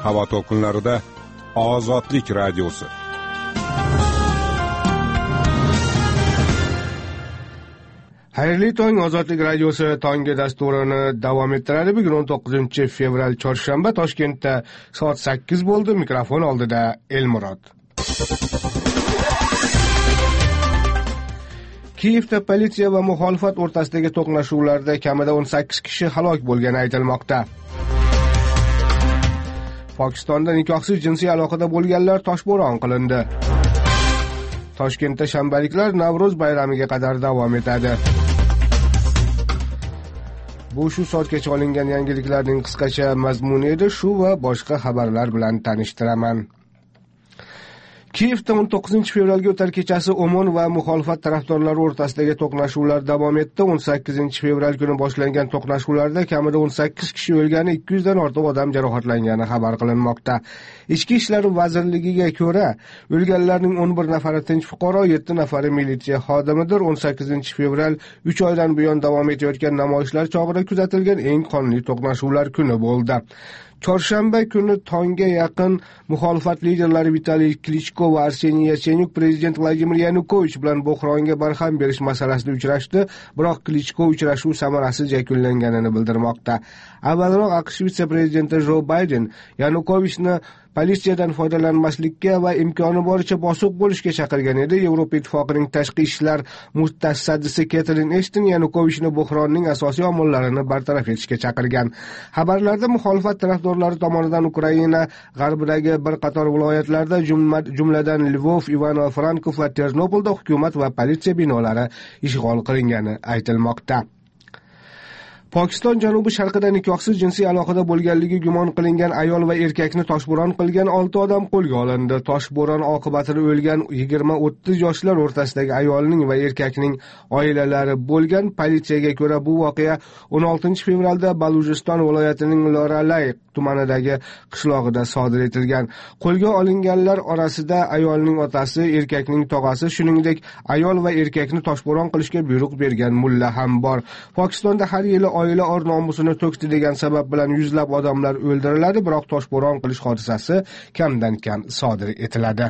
havo to'lqinlarida Ozodlik radiosi. Xayrli tong, Ozodlik radiosi tongi dasturini davom ettiradi. Bugun 19 fevral chorshanba, Toshkentda soat 8 bo'ldi. Mikrofon oldida Elmurod. Kiyevda politsiya va muxolifat o'rtasidagi to'qnashuvlarda kamida 18 kishi halok bo'lgani aytilmoqda. Pokistonda nikohsiz jinsiy aloqada bo'lganlar toshbo'ron qilindi. Toshkentda shanbaliklar Navro'z bayramiga qadar davom etadi. Bu shu soatgacha olingan yangiliklarning qisqacha mazmuni edi. Shu va boshqa xabarlar bilan tanishtiraman. Kiyevda 19 fevralga o'tar kechasi Omon va muxolifat tarafdorlari o'rtasidagi to'qnashuvlar davom etdi. 18 fevral kuni boshlangan to'qnashuvlarda kamida 18 kishi o'lgani, 200 dan ortiq odam jarohatlangani xabar qilinmoqda. Ichki ishlar vazirligiga ko'ra, o'lganlarning 11 nafari tinch fuqaro, 7 nafari militsiya xodimidir. 18 fevral 3 oydan buyon davom etayotgan namoyishlar chog'ida kuzatilgan eng qonli to'qnashuvlar kuni bo'ldi. Chorshanba kuni tongga yaqin muxolifat liderlari Vitaliy Klichko va Arseniy Yatsenyuk prezident Vladimir Yanukovich bilan bo'hronga barham berish masalasida uchrashdi, biroq Klichko uchrashuv samarasiz yakunlanganini bildirmoqda. Avvalroq AQSh vitse-prezidenti Jo Bayden Yanukovichni politsiyadan foydalanmaslikka va imkoni boricha bosiq bo'lishga chaqirgan edi. Yevropa Ittifoqining tashqi ishlar mutasaddisi Ketrin Eshton Yanukovichni bo'hronning asosiy omillarini bartaraf etishga chaqirgan. Xabarlarda muxolifat tarafdorlari tomonidan Ukraina g'arbidagi bir qator viloyatlarda, jumladan Lvov, Ivano-Frankov va Ternopolda hukumat va politsiya binolari ishg'ol qilingani aytilmoqda. Pokiston janubi sharqida nikohsiz jinsiy aloqada bo'lganligi gumon qilingan ayol va erkakni toshbo'ron qilgan 6 odam qo'lga olindi. Toshbo'ron oqibatida o'lgan 20-30 yoshlar o'rtasidagi ayolning va erkakning oilalari bo'lgan. Politsiyaga ko'ra, bu voqea 16 fevralda Balujiston viloyatining Loralay tumanidagi qishlog'ida sodir etilgan. Qo'lga olinganlar orasida ayolning otasi, erkakning tog'asi, shuningdek ayol va erkakni toshbo'ron qilishga buyruq bergan mulla ham bor. Pokistonda har yili oila or-nomusini to'kdi degan sabab bilan yuzlab odamlar o'ldiriladi, biroq toshbo'ron qilish hodisasi kamdan kam sodir etiladi.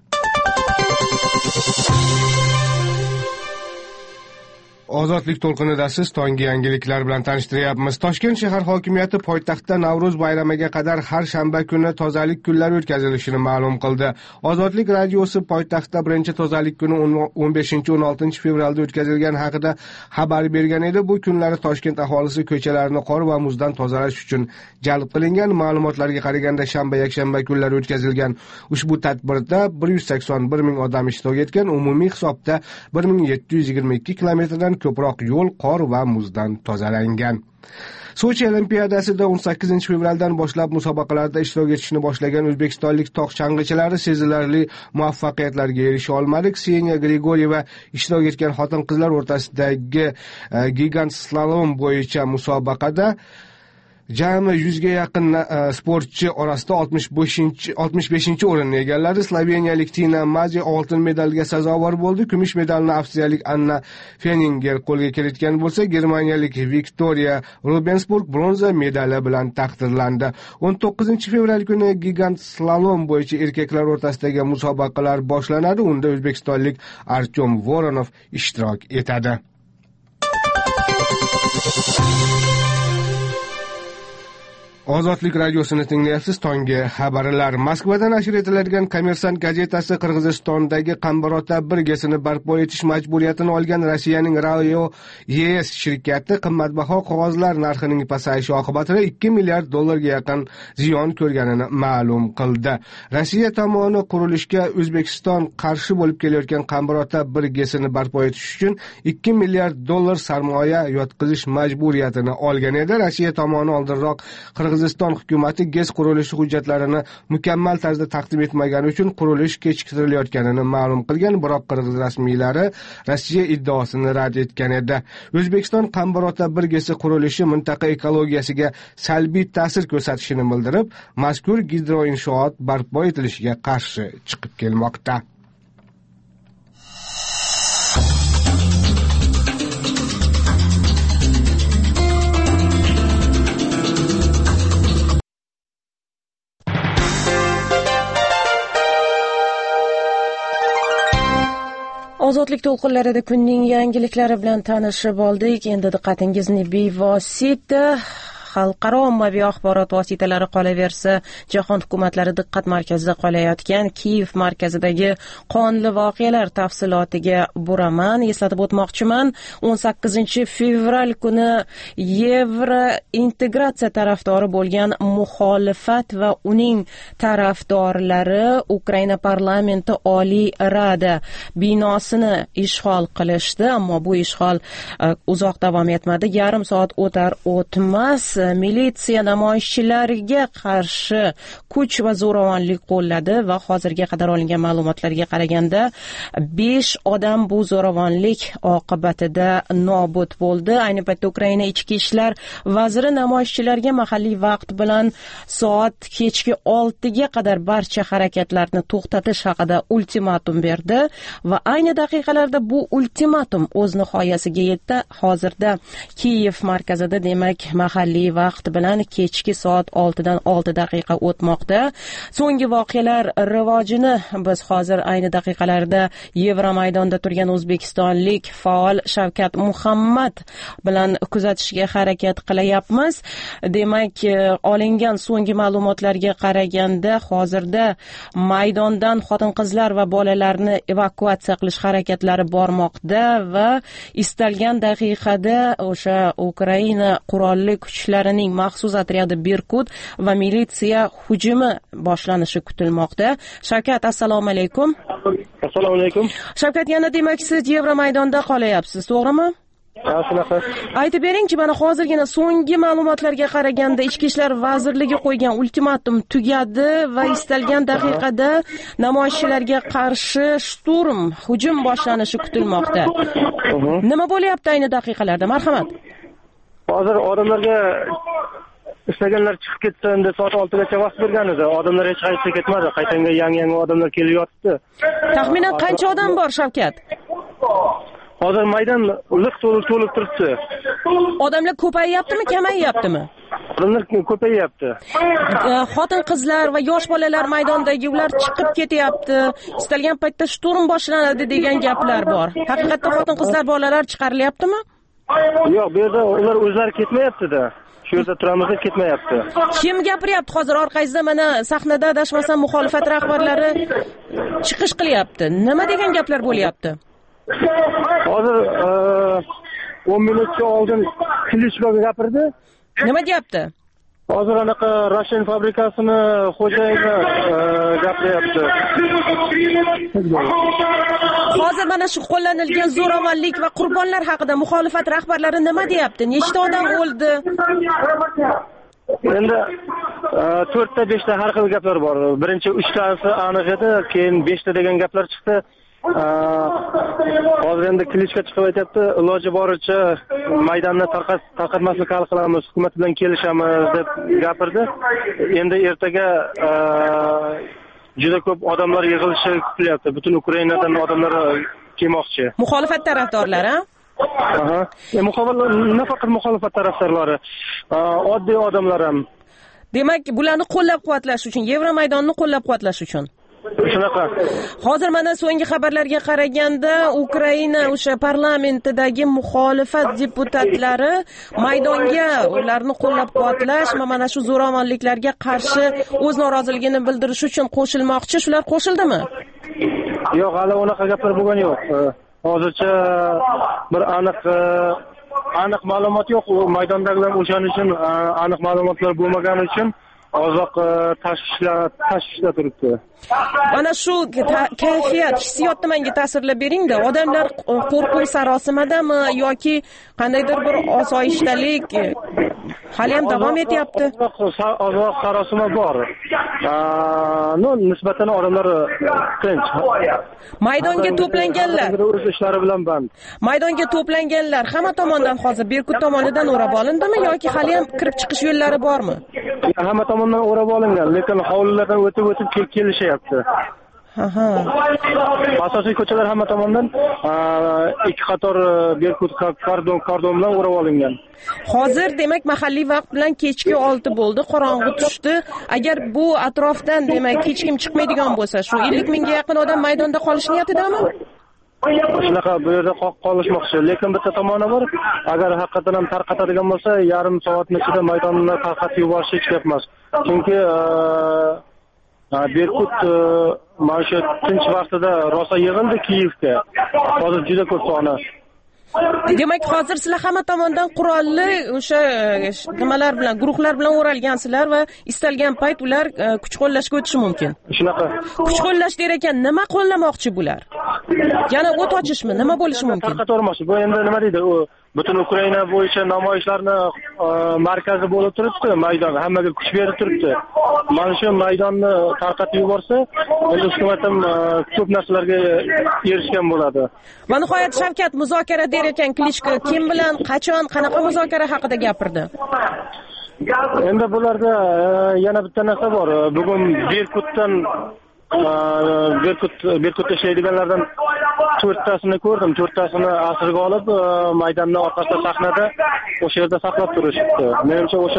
Ozodlik to'lqinida siz tongi yangiliklar bilan tanishtiryapmiz. Toshkent shahar hokimiyati poytaxtda Navro'z bayramiga qadar har shanba kuni tozalik kunlari o'tkazilishini ma'lum qildi. Ozodlik radiosi poytaxtda birinchi tozalik kuni 15-16 fevralda o'tkazilgani haqida xabar bergan edi. Bu kunlari Toshkent aholisi ko'chalarni qor va muzdan tozalash uchun jalb qilingan. Ma'lumotlarga qaraganda shanba, yakshanba kunlari o'tkazilgan ushbu tadbirda 181 ming odam ishtirok etgan. Umumiy hisobda 1722 kilometrdan ko'proq yo'l qor va muzdan tozalangan. Sochi Olimpiadasida 18 fevraldan boshlab musobaqalarda ishtirok etishni boshlagan o'zbekistonlik tog' chang'ichilari sezilarli muvaffaqiyatlarga erisha olmadi. Kseniya Grigorieva ishtirok etgan xotin-qizlar o'rtasidagi gigant slalom bo'yicha musobaqada jami 100 ga yaqin sportchi orasida 65 o'rinni egalladi. Sloveniyalik Tina Mazi oltin medalga sazovor bo'ldi. Kumush medalni avstriyalik Anna Feninger qo'lga kiritgan bo'lsa, germaniyalik Viktoriya Rubensburg bronza medali bilan taqdirlandi. 19 fevral kuni gigant slalom bo'yicha erkaklar o'rtasidagi musobaqalar boshlanadi. Unda o'zbekistonlik Artyom Voronov ishtirok etadi. Ozodlik radiosini tinglayapsiz. Tongi xabarlar. Moskvadan nashr etiladigan Kommersant gazetasi Qirg'izistondagi Qambarota birgesini barpo etish majburiyatini olgan Rossiyaning Rayo ES shirkati qimmatbaho qog'ozlar narxining pasayishi oqibatida 2 milliard dollarga yaqin ziyon ko'rganini ma'lum qildi. Rossiya tomoni qurilishga O'zbekiston qarshi bo'lib kelayotgan Qambarota birgesini barpo etish uchun 2 milliard dollar sarmoya yotqizish majburiyatini olgan edi. Rossiya tomoni oldinroq Qirg'iziston hukumati GES qurilishi hujjatlarini mukammal tarzda taqdim etmagani uchun qurilish kechiktirilayotganini ma'lum qilgan, biroq qirg'iz rasmiylari Rossiya iddaosini rad etgan edi. O'zbekiston Qambarota birgesi qurilishi mintaqa ekologiyasiga salbiy ta'sir ko'rsatishini bildirib, mazkur gidroinshoot barpo etilishiga qarshi chiqib kelmoqda. Ozodlik to'lqinlarida kunning yangiliklari bilan tanishib oldik. Endi diqqatingizni bevosita xalqaro ommaviy axborot vositalari qolaversa, jahon hukumatlari diqqat markazida qolayotgan Kiyev markazidagi qonli voqealar tafsilotiga buraman. Eslatib o'tmoqchiman, 18 fevral kuni Yevro integratsiya tarafdori bo'lgan muxolifat va uning tarafdorlari Ukraina parlamenti Oliy Rada binosini ishg'ol qilishdi, ammo bu ishg'ol uzoq davom etmadi. Yarim soat o'tar o'tmas militsiya namoyishchilarga qarshi kuch va zo'ravonlik qo'lladi va hozirga qadar olingan ma'lumotlarga qaraganda 5 odam bu zo'ravonlik oqibatida nobud bo'ldi. Ayni paytda Ukraina ichki ishlar vaziri namoyishchilarga mahalliy vaqt bilan soat kechki 6 ga qadar barcha harakatlarni to'xtatish haqida ultimatum berdi va ayni daqiqalarda bu ultimatum o'z nihoyasiga yetdi. Hozirda Kiyev markazida, demak, mahalliy vaqt bilan kechki soat 6 dan 6 daqiqa o'tmoqda. So'nggi voqealar rivojini biz hozir ayni daqiqalarda Yevro maydonida turgan o'zbekistonlik faol Shavkat Muhammad bilan kuzatishga harakat qilyapmiz. Demak, olingan so'nggi ma'lumotlarga qaraganda hozirda maydondan xotin-qizlar va bolalarni evakuatsiya qilish harakatlari bormoqda va istalgan daqiqada o'sha Ukraina qurolli kuchlarining maxsus otryadi Berkut va militsiya hujumi boshlanishi kutilmoqda. Shavkat, assalomu alaykum. Assalomu alaykum. Shavkat, yana demak siz Yevro maydonda qolyapsiz, to'g'rimi? Shunaqa. Aytib bering-chi, mana hozirgina so'nggi ma'lumotlarga qaraganda Ichki ishlar vazirligi qo'ygan ultimatum tugadi va istalgan daqiqada namoyishchilarga qarshi shturm, hujum boshlanishi kutilmoqda. Nima bo'lyapti ayni daqiqalarda? Marhamat. Hozir odamlarga istaganlar chiqib ketsa, endi soat 6 gacha vaqt bergan edi. Odamlar hech qayerga ketmadi. Qaytanga yangi odamlar kelib yotibdi. Taxminan qancha odam bor, Shavkat? Hozir maydon liq to'lib turibdi. Odamlar ko'payyaptimi, kamayyaptimi? Odamlar ko'payyapti. Xotin-qizlar va yosh bolalar maydondagi, ular chiqib ketyapti. Istalgan paytda shturm boshlanadi degan gaplar bor. Haqiqatda xotin-qizlar, bolalar chiqarilyaptimi? Yo'q, bu yerda ular o'zlari ketmayapti-da. Shu yerda turamiz, ketmayapti. Kim gapiryapti hozir orqangizda? Mana sahnada adashmasam muxolifat rahbarlari chiqish qilyapti. Nima degan gaplar bo'lyapti? Hozir 10 minutcha oldin Klitschko gapirdi. Nima deyapti? Hozir anaqa Russian fabrikasini xo'jayini gapiryapti. Hozir mana shu qo'llanilgan zo'ravonlik va qurbonlar haqida muxolifat rahbarlari nima deyapti? Nechta odam o'ldi? Endi 4 ta 5 ta har xil gaplar bor. Birinchi 3 tasi aniq edi, keyin 5 ta degan gaplar chiqdi. Hozir endi Klitschko chiqib aytayapti, iloji boricha maydonni tarqatmaslikka hal qilamiz, hukumat bilan kelishamiz deb gapirdi. Endi ertaga juda ko'p odamlar yig'ilishi kutilyapti. Butun Ukrainadan odamlar kelmoqchi. Muxolifat tarafdorlari, Aha. Nafaqat muxolifat tarafdorlari, oddiy odamlar ham. Demak, bularni qo'llab-quvvatlash uchun, Yevro maydonini qo'llab-quvvatlash uchun. Shunaqa. Hozir mana so'nggi xabarlarga qaraganda Ukraina o'sha parlamentidagi muxolifat deputatlari maydonga ularni qo'llab-quvvatlash, mana shu zo'ravonliklarga qarshi o'z noroziligini bildirish uchun qo'shilmoqchi. Shular qo'shildimi? Yo'q, hali unaqa gaplar bo'lgan yo'q. Hozircha bir aniq ma'lumot yo'q. Maydondagilar o'shaning uchun aniq ma'lumotlar bo'lmagani uchun ozoq tashvishda turibdi. Mana shu kayfiyat, hissiyotni menga ta'sirlab bering-da. Odamlar qo'rquv sarosimadami yoki qandaydir bir osoyishtalik hali ham davom etyapti? Ozoq sarosima bor. Nisbatan odamlar tinch. Maydonga to'planganlar. O'z ishlari bilan band. Maydonga to'planganlar hamma tomondan hozir Berkut tomonidan o'rab olindimi yoki hali ham kirib chiqish yo'llari bormi? Hamma tomondan o'rab olingan, lekin hovlilardan o'tib kelishyapti. Aha. Asosiy ko'chalar hamma tomondan ikki qator Berkut kordon bilan o'rab olingan. Hozir demak mahalliy vaqt bilan kechki 6 bo'ldi, qorong'u tushdi. Agar bu atrofdan demak hech kim chiqmaydigan bo'lsa, shu 50 mingga yaqin odam maydonda qolish niyatidami? shunaqa bu yerda qolishmoqchi. Lekin bitta tomoni bor, agar haqiqatan ham tarqatadigan bo'lsa, yarim soatning ichida maydonni tarqatib yuborish hech gap emas. Chunki Berkut mana shu tinch vaqtida rosa yig'ildi Kiyevga. Hozir juda ko'p soni. Demak, hozir sizlar hamma tomondan qurolli o'sha nimalar bilan, guruhlar bilan o'ralgansizlar va istalgan payt ular kuch qo'llashga o'tishi mumkin. Shunaqa. Kuch qo'llash der ekan, nima qo'llamoqchi bular? Yana o't ochishmi? Nima bo'lishi mumkin? Tarqatmoqchi. Bu endi nima deydi? U butun Ukraina bo'yicha namoyishlarni markazi bo'lib turibdi, maydon hammaga kuch berib turibdi. Mana shu maydonni tarqatib yuborsa, endi hukumat ham ko'p narsalarga erishgan bo'ladi. Va nihoyat Shavkat muzokara der ekan, Klitschko kim bilan, qachon, qanaqa muzokara haqida gapirdi? Endi bularda yana bitta narsa bor. Bugun Berkutda ishlaydiganlardan 4tasini ko'rdim. 4tasini asirga olib, maydonni orqasida sahnada o'sha yerda saqlab turishibdi. Menimcha o'sha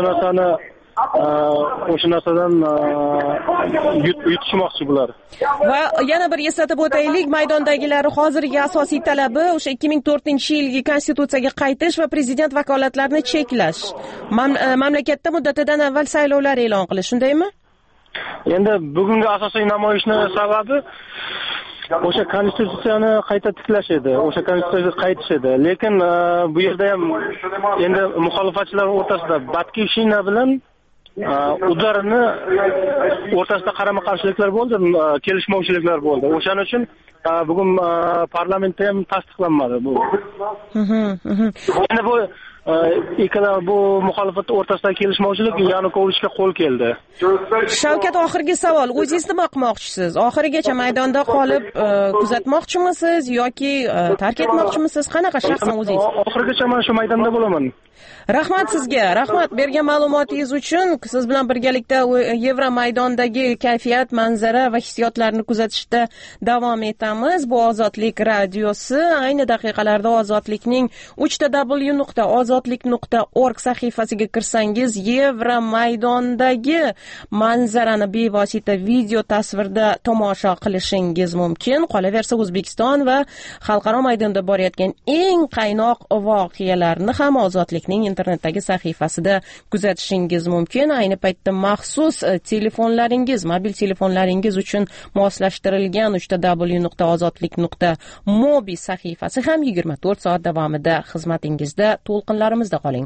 narsadan yutishmoqchi bular. Va yana bir eslatib o'taylik, maydondagilar hozirgi asosiy talabi o'sha 2004-yilgi konstitutsiyaga qaytish va prezident vakolatlarini cheklash. Mamlakatda muddatidan avval saylovlar e'lon qilish, shundaymi? Endi bugungi asosiy namoyishning sababi o'sha konstitutsiyani qayta tiklash edi, o'sha konstitutsiyaga qaytish edi. Lekin bu yerda ham endi muxolifatchilar o'rtasida Batkivshina bilan ularni o'rtasida qarama-qarshiliklar bo'ldi, kelishmovchiliklar bo'ldi. O'shaning uchun bugun parlamentda ham tasdiqlanmadi bu. Endi bu ikkala bu muxolifat o'rtasidagi kelishmovchilik Yanukovichga qo'l keldi. Shavkat, oxirgi savol, o'zingiz nima qilmoqchisiz? Oxirigacha maydonda qolib kuzatmoqchimisiz yoki tark etmoqchimisiz? Qanaqa shaxsan o'zingiz? Oxirigacha men shu maydonda bo'laman. Rahmat sizga, rahmat bergan ma'lumotingiz uchun. Siz bilan birgalikda Yevro maydondagi kayfiyat, manzara va hissiyotlarni kuzatishda davom etamiz. Bu Ozodlik radiosi. Ayni daqiqalarda Ozodlikning www.ozodlik.org sahifasiga kirsangiz, Yevro maydondagi manzarani bevosita video tasvirda tomosha qilishingiz mumkin. Qolaversa, O'zbekiston va xalqaro maydonda borayotgan eng qaynoq voqealarni ham Ozodlikning internetdagi sahifasida kuzatishingiz mumkin. Ayni paytda maxsus telefonlaringiz, mobil telefonlaringiz uchun moslashtirilgan www.ozodlik.mobi sahifasi ham 24 soat davomida xizmatingizda. To'lqinlarimizda qoling.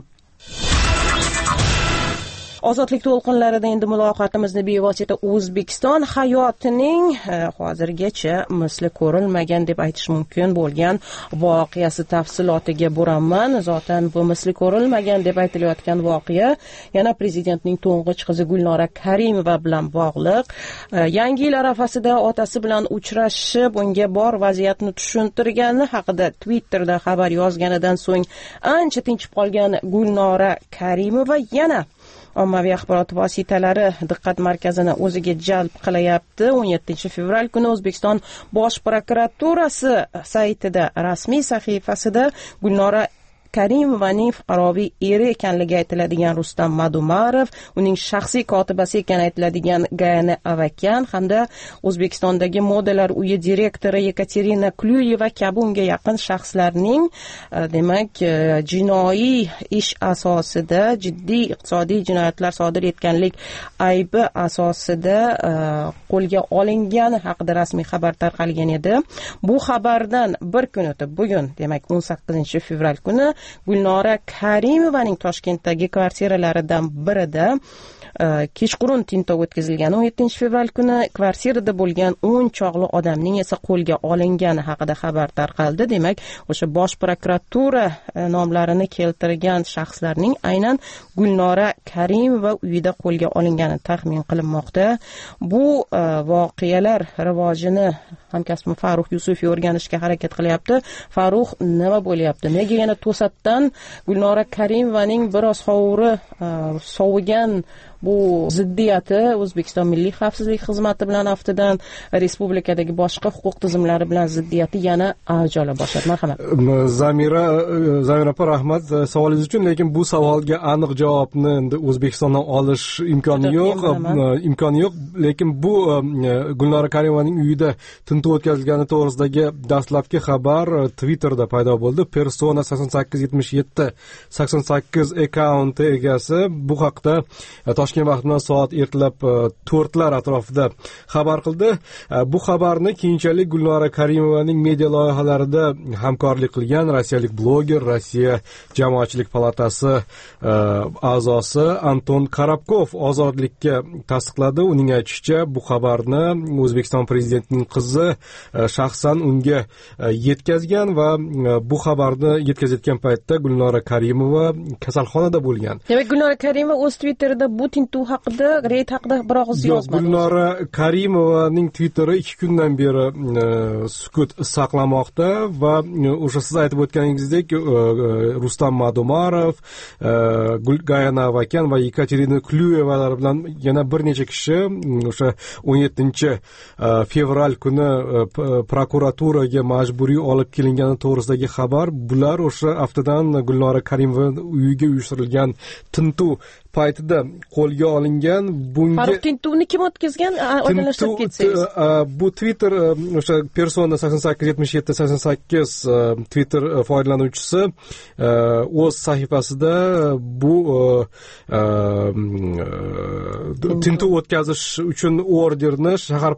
Ozodlik to'lqinlarida endi muloqotimizni bevosita O'zbekiston hayotining hozirgacha misli ko'rilmagan deb aytish mumkin bo'lgan voqeasi tafsilotiga buraman. Zotan bu misli ko'rilmagan deb aytilayotgan voqea yana prezidentning to'ng'ich qizi Gulnora Karimova bilan bog'liq. Yangi yil arafasida otasi bilan uchrashib, unga bor vaziyatni tushuntirgani haqida Twitterda xabar yozganidan so'ng ancha tinchib qolgan Gulnora Karimova yana ommaviy axborot vositalari diqqat markazini o'ziga jalb qilyapti. 17 fevral kuni O'zbekiston Bosh prokuraturasi saytida, rasmiy sahifasida Gulnora Karimovaning fuqaroviy eri ekanligi aytiladigan Rustam Madumarov, uning shaxsiy kotibasi ekani aytiladigan Gayana Avakyan hamda O'zbekistondagi modalar uyi direktori Yekaterina Klyuyeva kabi unga yaqin shaxslarning demak jinoiy ish asosida jiddiy iqtisodiy jinoyatlar sodir etganlik aybi asosida qo'lga olingani haqida rasmiy xabar tarqalgan edi. Bu xabardan bir kun o'tib bugun, demak 18 fevral kuni Gulnora Karimovaning Toshkentdagi kvartiralaridan birida kechqurun tintov o'tkazilgan. 17 fevral kuni kvartirada bo'lgan 10 chog'li odamning esa qo'lga olingani haqida xabar tarqaldi. Demak, o'sha Bosh prokuratura nomlarini keltirgan shaxslarning aynan Gulnora Karimova uyida qo'lga olingani taxmin qilinmoqda. Bu voqealar rivojini hamkasbim Farruh Yusufiy o'rganishga harakat qilyapti. Farruh, nima bo'lyapti? Nega yana to'satdan Gulnora Karimovaning biroz sovigan bu ziddiyati O'zbekiston Milliy xavfsizlik xizmati bilan aftidan respublikadagi boshqa huquq tizimlari bilan ziddiyati yana avj ola boshladi. Marhamat. Zamira opa, rahmat savolingiz uchun, lekin bu savolga aniq javobni endi O'zbekistondan olish imkoni yo'q, lekin bu Gulnora Karimovaning uyida tintuv o'tkazilgani to'g'risidagi dastlabki xabar Twitterda paydo bo'ldi. Persona 887788 akkaunti egasi bu haqda Toshkent vaqti bilan soat ertalab 4lar atrofida xabar qildi. Bu xabarni keyinchalik Gulnora Karimovaning media loyihalarida hamkorlik qilgan rossiyalik bloger, Rossiya jamoatchilik palatasi a'zosi Anton Karabkov Ozodlikka tasdiqladi. Uning aytishicha, bu xabarni O'zbekiston prezidentining qizi shaxsan unga yetkazgan va bu xabarni yetkazayotgan paytda Gulnora Karimova kasalxonada bo'lgan. Demak, Gulnora Karimova o'z Twitterida bu tintuv haqida, reyd haqida bir og'iz yozmadi. Gulnora Karimovaning Twitteri 2 kundan beri sukut saqlamoqda va o'sha siz aytib o'tganingizdek Rustam Madumarov, Gayana Avakan va Yekaterina Klyuyevalar bilan yana bir necha kishi o'sha 17-fevral kuni prokuraturaga majburiy olib kelingani to'g'risidagi xabar. Bular o'sha aftidan Gulnora Karimova uyiga uyushtirilgan tintuv paytida qo'lga olingan. Bunga Farruh, tintuvni kim o'tkazgan? Oydinlashtirib ketsangiz. Bu Twitter o'sha Persona 887788 Twitter foydalanuvchisi o'z sahifasida bu tintuv o'tkazish uchun orderni shahar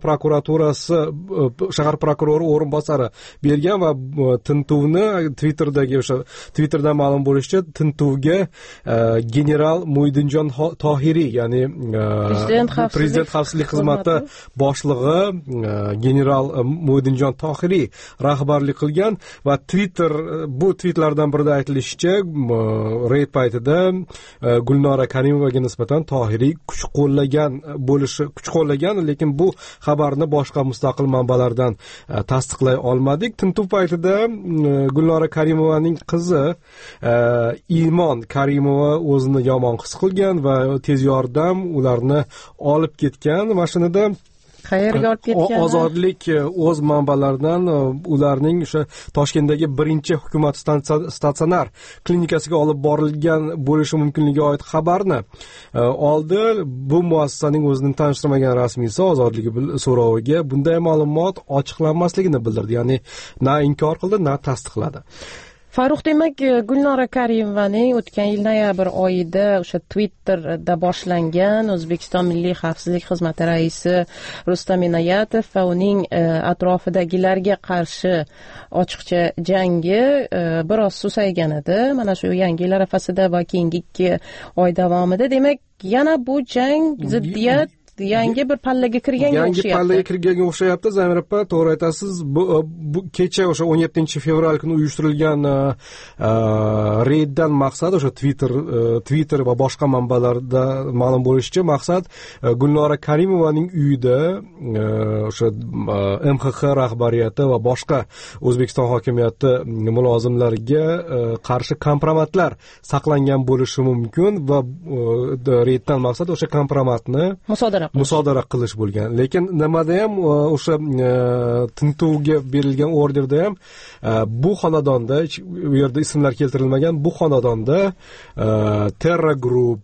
prokurori o'rinbosari bergan va tintuvni Twitterda ma'lum bo'lishicha, tintuvga general Muydinjon Tohiriy, ya'ni Prezident xavfsizlik xizmati boshlig'i general Muydinjon Tohiriy rahbarlik qilgan va bu tweetlardan birida aytilishicha, reyd paytida Gulnora Karimovaga nisbatan Tohiriy kuch qo'llagan, lekin bu xabarni boshqa mustaqil manbalardan tasdiqlay olmadik. Tintuv paytida Gulnora Karimovaning qizi Iymon Karimova o'zini yomon his qilgan va tez yordam ularni olib ketgan. Mashinada qayerga olib ketgan? Ozodlik o'z manbalaridan ularning o'sha Toshkentdagi birinchi hukumat statsionar klinikasiga olib borilgan bo'lishi mumkinligiga oid xabarni oldi. Bu muassasaning o'zini tanishtirmagan rasmiysi Ozodlik so'roviga bunday ma'lumot ochiqlanmasligini bildirdi, ya'ni na inkor qildi, na tasdiqladi. Farruh, demak, Gulnora Karimovaning o'tgan yil noyabr oyida o'sha Twitterda boshlangan O'zbekiston Milliy xavfsizlik xizmati raisi Rustam Inoyatov va uning atrofidagilarga qarshi ochiqcha jangi biroz susaygan edi. Mana shu yangi yil arafasida va keyingi 2 oy davomida, demak, yana bu jang, ziddiyat yangi bir pallaga kirganga o'xshayapti. Zamir opa, to'g'ri aytasiz. Bu kecha o'sha 17-fevral kuni uyushtirilgan reyddan maqsad o'sha Twitter va boshqa manbalarda ma'lum bo'lishicha, maqsad Gulnora Karimovaning uyida o'sha MXX rahbariyati va boshqa O'zbekiston hokimiyati mulozimlariga qarshi kompromatlar saqlangan bo'lishi mumkin va reyddan maqsad o'sha kompromatni musodara qilish bo'lgan. Lekin nimada ham o'sha tintuvga berilgan orderda ham bu xonadonda, u yerda ismlar keltirilmagan, bu xonadonda Terra Group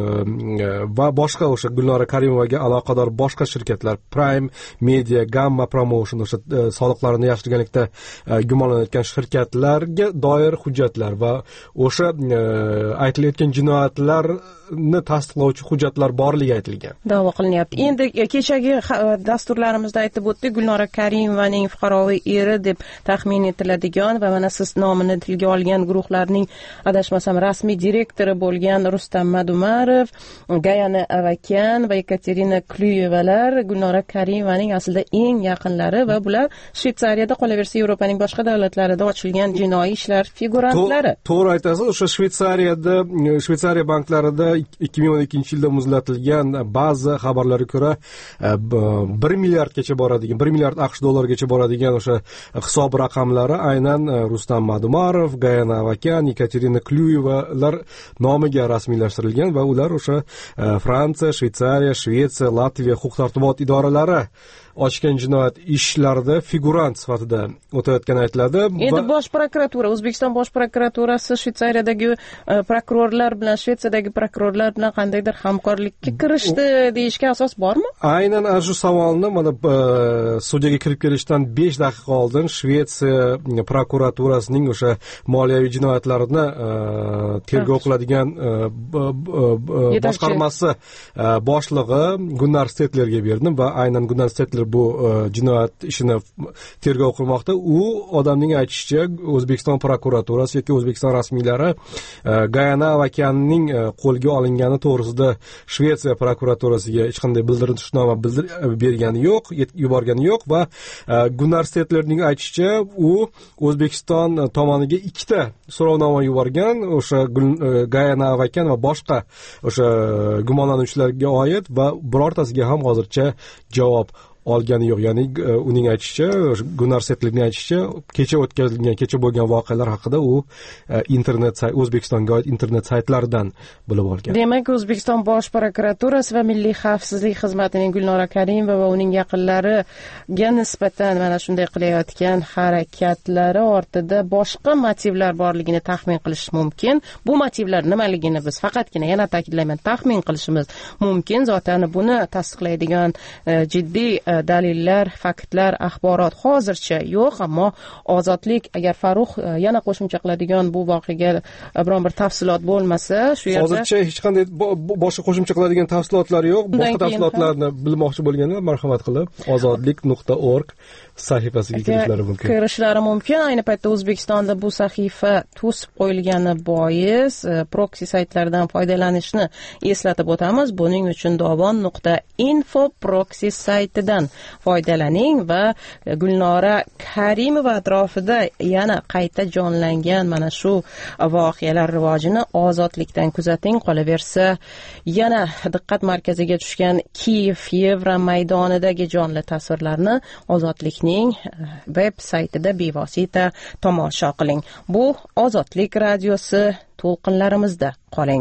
va boshqa o'sha Gulnora Karimovaga aloqador boshqa shirkatlar, Prime Media, Gamma Promotion, o'sha soliqlarini yashirganlikda gumonlanayotgan shirkatlarga doir hujjatlar va o'sha aytilayotgan jinoyatlarni tasdiqlovchi hujjatlar borligi aytilgan. Da'vo qilyapti. Endi kechagi dasturlarimizda aytib o'tdik, Gulnora Karimovaning fuqaroviy eri deb taxmin etiladigan va mana siz nomini tilga olgan guruhlarning adashmasam rasmiy direktori bo'lgan Rustam Madumarov, Gayana Avakan va Yekaterina Klyuyevalar Gulnora Karimovaning aslida eng yaqinlari va bular Shveysariyada, qolaversa Yevropaning boshqa davlatlarida ochilgan jinoiy ishlar figurantlari. To'g'ri aytasiz. O'sha Shveysariya banklarida 2012-yilda muzlatilgan ba'zi xabarlarga ko'ra 1 milliardgacha boradigan, 1 milliard AQSh dollarigacha boradigan o'sha hisob raqamlari aynan Rustam Madumarov, Gayana Avakian, Yekaterina Klyuyevalar nomiga rasmiylashtirilgan va ular o'sha Fransiya, Shveysariya, Shvetsiya, Latviya huquq-tartibot idoralari ochgan jinoyat ishlarida figurant sifatida o'tayotgani aytiladi. Endi bosh prokuratura, O'zbekiston bosh prokuraturasi Shveysariyadagi prokurorlar bilan Shvetsiyadagi prokurorlar bilan qandaydir hamkorlikka kirishdi deyishga asos bormi? Aynan ana shu savolni mana sudyaga kirib kelishdan 5 daqiqa oldin Shvetsiya prokuraturasining o'sha moliyaviy jinoyatlarni tergov qiladigan boshqarmasi boshlig'i Gunnar Stetlerga berdim va aynan Gunnar Stetler bu jinoyat ishini tergov qilmoqda. U odamning aytishicha O'zbekiston prokuraturasi yoki O'zbekiston rasmiylari Gayana Avakianning qo'lga olingani to'g'risida Shvetsiya prokuraturasiga hech qanday bildirishnoma bergani yo'q, yuborgani yo'q va Gunnar Stetlerning aytishicha u O'zbekiston tomoniga 2 ta so'rovnoma yuborgan, o'sha Gayana Avakian va boshqa o'sha gumonlanuvchilarga oid va birortasiga ham hozircha javob olgani yo'q. Ya'ni uning aytishicha, Gunnar Stetlerning aytishicha, kecha bo'lgan voqealar haqida u O'zbekistonga oid internet saytlaridan bilib olgan. Demak, O'zbekiston bosh prokuraturasi va Milliy xavfsizlik xizmatining Gulnora Karimova va uning yaqinlariga nisbatan mana shunday qilayotgan harakatlari ortida boshqa motivlar borligini taxmin qilish mumkin. Bu motivlar nimaligini biz faqatgina, yana ta'kidlayman, taxmin qilishimiz mumkin. Zotan buni tasdiqlaydigan jiddiy dalillar, faktlar, axborot hozircha yo'q, ammo Ozodlik agar Farruh yana qo'shimcha qiladigan bu voqeaga biron bir tafsilot bo'lmasa, shu yerda hozircha hech qanday boshqa qo'shimcha qiladigan tafsilotlar yo'q. Boshqa tafsilotlarni bilmoqchi bo'lganlar marhamat qilib ozodlik.org sahifasiga kirishlari mumkin. Ayni paytda O'zbekistonda bu sahifa to'sib qo'yilgani bois proksi saytlardan foydalanishni eslatib o'tamiz. Buning uchun dovon.info proksi saytidan foydalaning va Gulnora Karimova atrofida yana qayta jonlangan mana shu voqealar rivojini Ozodlikdan kuzating. Qolaversa, yana diqqat markaziga tushgan Kiyev Yevro maydonidagi jonli tasvirlarni Ozodlikning veb saytida bevosita tomosha qiling. Bu Ozodlik radiosi, to'lqinlarimizda qoling.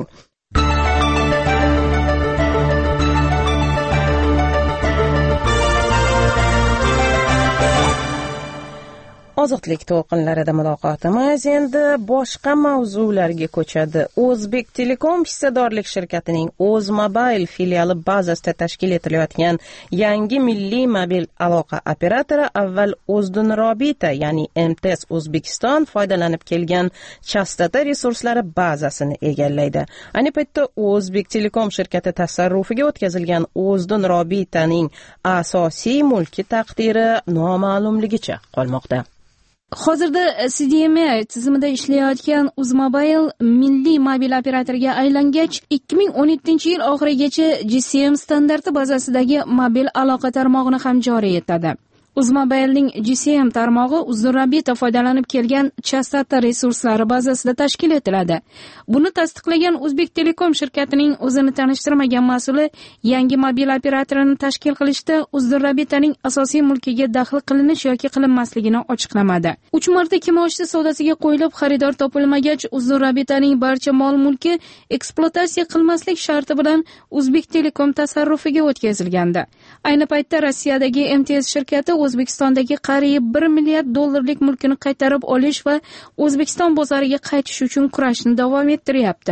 Ozodlik to'lqinlarida muloqotimiz endi boshqa mavzularga ko'chadi. O'zbek Telekom hissadorlik shirkatining O'zmobile filiali bazasida tashkil etilayotgan yangi milliy mobil aloqa operatori avval O'zdun Robita, ya'ni MTS O'zbekiston foydalanib kelgan chastota resurslari bazasini egallaydi. Ayni paytda O'zbek Telekom shirkati tasarrufiga o'tkazilgan O'zdun Robitaning asosiy mulki taqdiri noma'lumligicha qolmoqda. Hozirda CDMA tizimida ishlayotgan O'zmobile milliy mobil operatorga aylangach, 2017-yil oxirigacha GSM standarti bazasidagi mobil aloqa tarmog'ini ham joriy etadi. O'zmobilening GSM tarmog'i O'zdun Robita foydalanib kelgan chastota resurslari bazasida tashkil etiladi. Buni tasdiqlagan O'zbek Telekom shirkatining o'zini tanishtirmagan mas'uli yangi mobil operatorini tashkil qilishda O'zdun Robitaning asosiy mulkiga daxl qilinish yoki qilinmasligini ochiqlamadi. 3 marta kimoshdi savdosiga qo'yilib, xaridor topilmagach, O'zdun Robitaning barcha mol-mulki ekspluatatsiya qilmaslik sharti bilan O'zbek Telekom tasarrufiga o'tkazilgandi. Ayni paytda Rossiyadagi MTS shirkati O'zbekistondagi qariyb 1 milliard dollarlik mulkini qaytarib olish va O'zbekiston bozoriga qaytish uchun kurashni davom ettiryapti.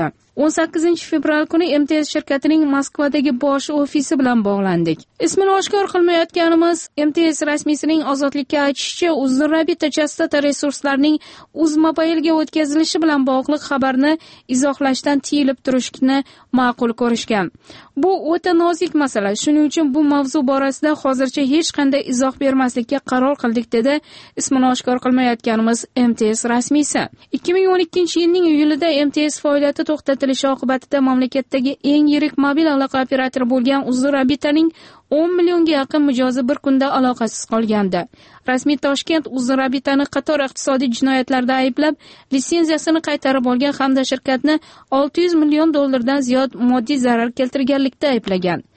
18 fevral kuni MTS shirkatining Moskvadagi bosh ofisi bilan bog'landik. Ismini oshkor qilmayotganimiz MTS rasmiysining Ozodlikka aytishicha, O'zdun Robita chastota resurslarining O'zmobile'ga o'tkazilishi bilan bog'liq xabarni izohlashdan tiyilib turishni ma'qul ko'rishgan. Bu o'ta nozik masala, shuning uchun bu mavzu borasida hozircha hech qanday izoh bermaslikka qaror qildik, dedi ismini oshkor qilmayotganimiz MTS rasmiysi. 2012-yilning iyulida MTS faoliyati to'xtatilishi oqibatida mamlakatdagi eng yirik mobil aloqa operatori bo'lgan O'zdun Robitaning 10 millionga yaqin mijozi bir kunda aloqasiz qolgandi. Rasmiy Toshkent O'zdun Robitani qator iqtisodiy jinoyatlarda ayblab, litsenziyasini qaytarib olgan hamda shirkatni 600 million dollardan ziyod moddiy zarar keltirganlikda ayblagan.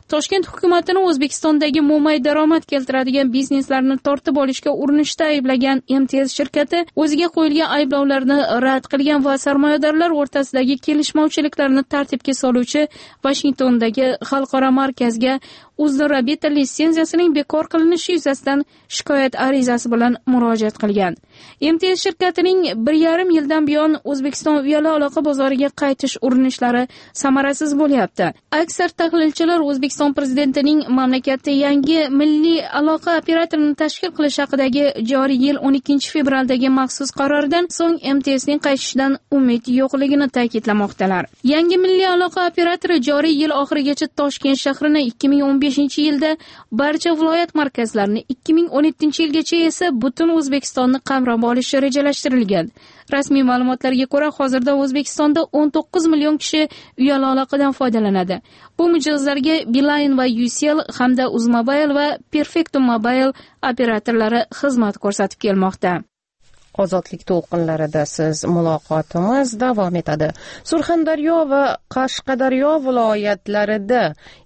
Toshkent hukumatini O'zbekistondagi mo'may daromad keltiradigan bizneslarni tortib olishga urinishda ayblagan MTS shirkati o'ziga qo'yilgan ayblovlarni rad qilgan va sarmoyadorlar o'rtasidagi kelishmovchiliklarni tartibga soluvchi Vashingtondagi xalqaro markazga Uzrabita litsenziyasining bekor qilinishi yuzasidan shikoyat arizasi bilan murojaat qilgan. MTS shirkatining 1,5 yildan buyon O'zbekiston uyali aloqa bozoriga qaytish urinishlari samarasiz bo'lyapti. Aksar tahlilchilar O'zbekiston prezidentining mamlakatda yangi milliy aloqa operatorini tashkil qilish haqidagi joriy yil 12 fevraldagi maxsus qaroridan so'ng MTSning qaytishidan umid yo'qligini ta'kidlamoqdalar. Yangi milliy aloqa operatori joriy yil oxirigacha Toshkent shahrini 2015-yilda barcha viloyat markazlarini, 2017-yilgacha esa butun O'zbekistonni qamrab olishi rejalashtirilgan. Rasmiy ma'lumotlarga ko'ra, hozirda O'zbekistonda 19 million kishi uyali aloqadan foydalanadi. Bu mijozlarga Beeline va UCL hamda Uzmobile va Perfecto Mobile operatorlari xizmat ko'rsatib kelmoqda. Ozodlik to'lqinlarida siz muloqotimiz davom etadi. Surxondaryo va Qashqadaryo viloyatlarida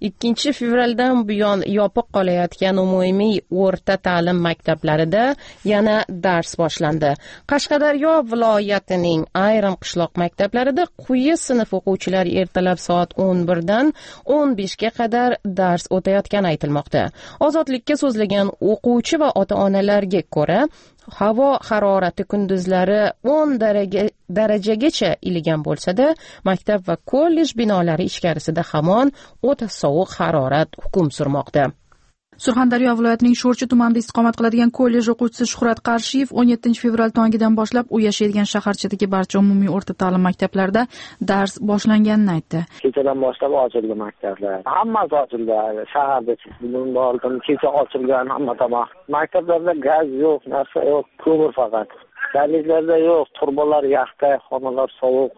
2 fevraldan buyon yopiq qolayotgan umumiy o'rta ta'lim maktablarida yana dars boshlandi. Qashqadaryo viloyatining ayrim qishloq maktablarida quyi sinf o'quvchilari ertalab soat 11 dan 15 ga qadar dars o'tayotgani aytilmoqda. Ozodlikka so'zlagan o'quvchi va ota-onalarga ko'ra, havo harorati kunduzlari 10 darajagacha iligan bo'lsa-da, maktab va kollej binolari ichkarisida hamon o'ta sovuq harorat hukm surmoqda. Surxondaryo viloyatining Sho'rchi tumanida istiqomat qiladigan kollej o'quvchisi Shuhrat Qarshiyev 17 fevral tongidan boshlab u yashaydigan shaharchadagi barcha umumiy o'rta ta'lim maktablarida dars boshlanganini aytdi. Kechadan boshlab ochildi maktablar. Hammasi ochildi. Shaharda bundan kecha ochilgan hamma tomon. Maktablarda gaz yo'q, narsa yo'q, ko'mir faqat. Dahlizlarda yo'q, turbalar yaxta, xonalar sovuq,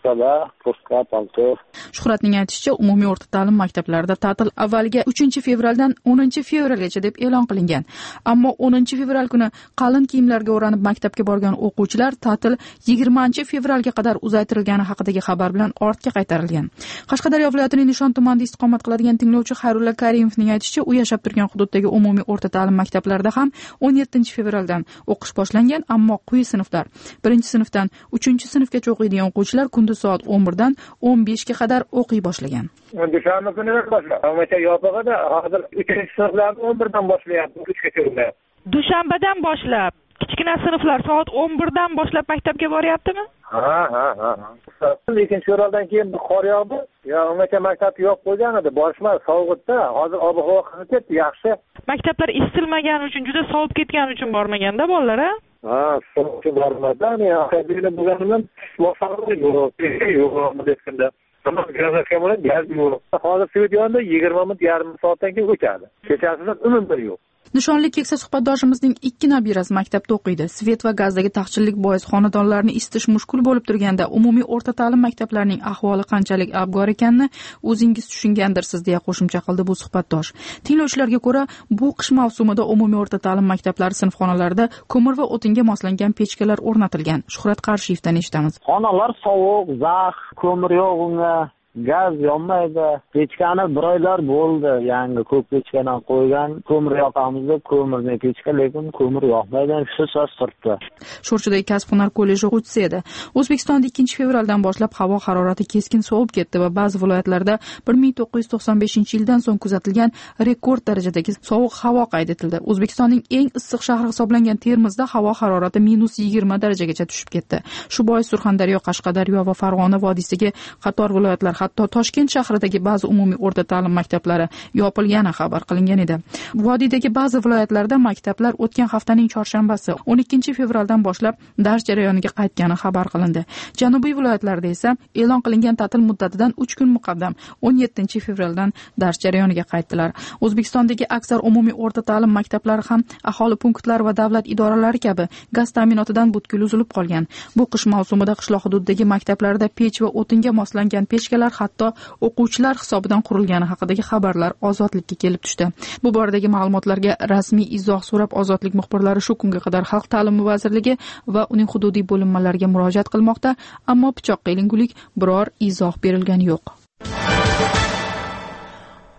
pustka, palto. Shuhratning aytishicha, umumiy o'rta ta'lim maktablarida ta'til avvaliga 3 fevraldan 10 fevralgacha deb e'lon qilingan. Ammo 10 fevral kuni qalin kiyimlarga o'ranib maktabga borgan o'quvchilar ta'til 20 fevralga qadar uzaytirilgani haqidagi xabar bilan ortga qaytarilgan. Qashqadaryo viloyatining Nishon tumanida istiqomat qiladigan tinglovchi Xayrulla Karimovning aytishicha, u yashab turgan hududdagi umumiy o'rta ta'lim maktablarida ham 17 fevraldan o'qish boshlangan, ammo quyi sinflar 1-sinfdan 3-sinfgacha o'qiydigan o'quvchilar kunduz soat 11 dan 15 ga qadar o'qiy boshlagan. Dushanba kunidan boshlab, hozircha yopig'ida hozir 3-sinflarni 11 dan boshlayapti, 3 gacha ular. Dushanbadan boshlab kichkina sinflar soat 11 dan boshlab maktabga boryaptimi? Ha. Lekin fevraldan keyin qor yog'di. Ungacha maktab yo'q bo'lgan edi, borishmadi, sovuqda. Hozir ob-havo qizib ketdi, yaxshi. Maktablar isitilmagani uchun, juda sovib ketgani uchun bormaganda bolalar, ha? Ha, sovuqchi bormadan,aqabili bo'lganidan boshqalar yo'q deganda. Tamam, gazga bilan gaz yo'q. Hozir svet yonida 20 minut, yarim soatdan keyin o'chadi. Kechasidan umuman yo'q. Nishonlik keksa suhbatdoshimizning 2 nabirasi maktabda o'qiydi. Svet va gazdagi taqchillik bois xonadonlarni isitish mushkul bo'lib turganda umumiy o'rta ta'lim maktablarining ahvoli qanchalik abgor ekanini o'zingiz tushungandirsiz, deya qo'shimcha qildi bu suhbatdosh. Tinglovchilarga ko'ra, bu qish mavsumida umumiy o'rta ta'lim maktablari sinfxonalarida ko'mir va o'tinga moslangan pechkalar o'rnatilgan. Shuhrat Qarshiyevdan eshitamiz. Xonalar sovuq, zax, ko'mir yo'q unga. Gaz yonmaydi. Pechkani 1 oylar bo'ldi. Yangi ko'p pechkadan qo'ygan, ko'mir yoqamiz deb ko'mirni pechka, lekin ko'mir yoqmaydi, shu so'z turibdi. Sho'rchidagi kasb-hunar kolleji o'quvchisi edi. O'zbekistonda 2 fevraldan boshlab havo harorati keskin sovib ketdi va ba'zi viloyatlarda 1995-yildan so'ng kuzatilgan rekord darajadagi sovuq havo qayd etildi. O'zbekistonning eng issiq shahri hisoblangan Termizda havo harorati -20 darajagacha tushib ketdi. Shu bois Surxondaryo, Qashqadaryo va Farg'ona vodiysidagi qator viloyatlar, hatto Toshkent shahridagi ba'zi umumiy o'rta ta'lim maktablari yopilgani xabar qilingan edi. Vodiydagi ba'zi viloyatlarda maktablar o'tgan haftaning chorshanbasi 12 fevraldan boshlab dars jarayoniga qaytgani xabar qilindi. Janubiy viloyatlarda esa e'lon qilingan ta'til muddatidan 3 kun muqaddam 17 fevraldan dars jarayoniga qaytdilar. O'zbekistondagi aksar umumiy o'rta ta'lim maktablari ham aholi punktlari va davlat idoralari kabi gaz ta'minotidan butkul uzilib qolgan. Bu qish mavsumida qishloq hududdagi maktablarda pech va o'tinga moslangan pechkalar hatto o'quvchilar hisobidan qurilgani haqidagi xabarlar Ozodlikka kelib tushdi. Bu boradagi ma'lumotlarga rasmiy izoh so'rab Ozodlik muxbirlari shu kunga qadar Xalq ta'limi vazirligi va uning hududiy bo'linmalariga murojaat qilmoqda, ammo pichoqqa ilingulik biror izoh berilgani yo'q.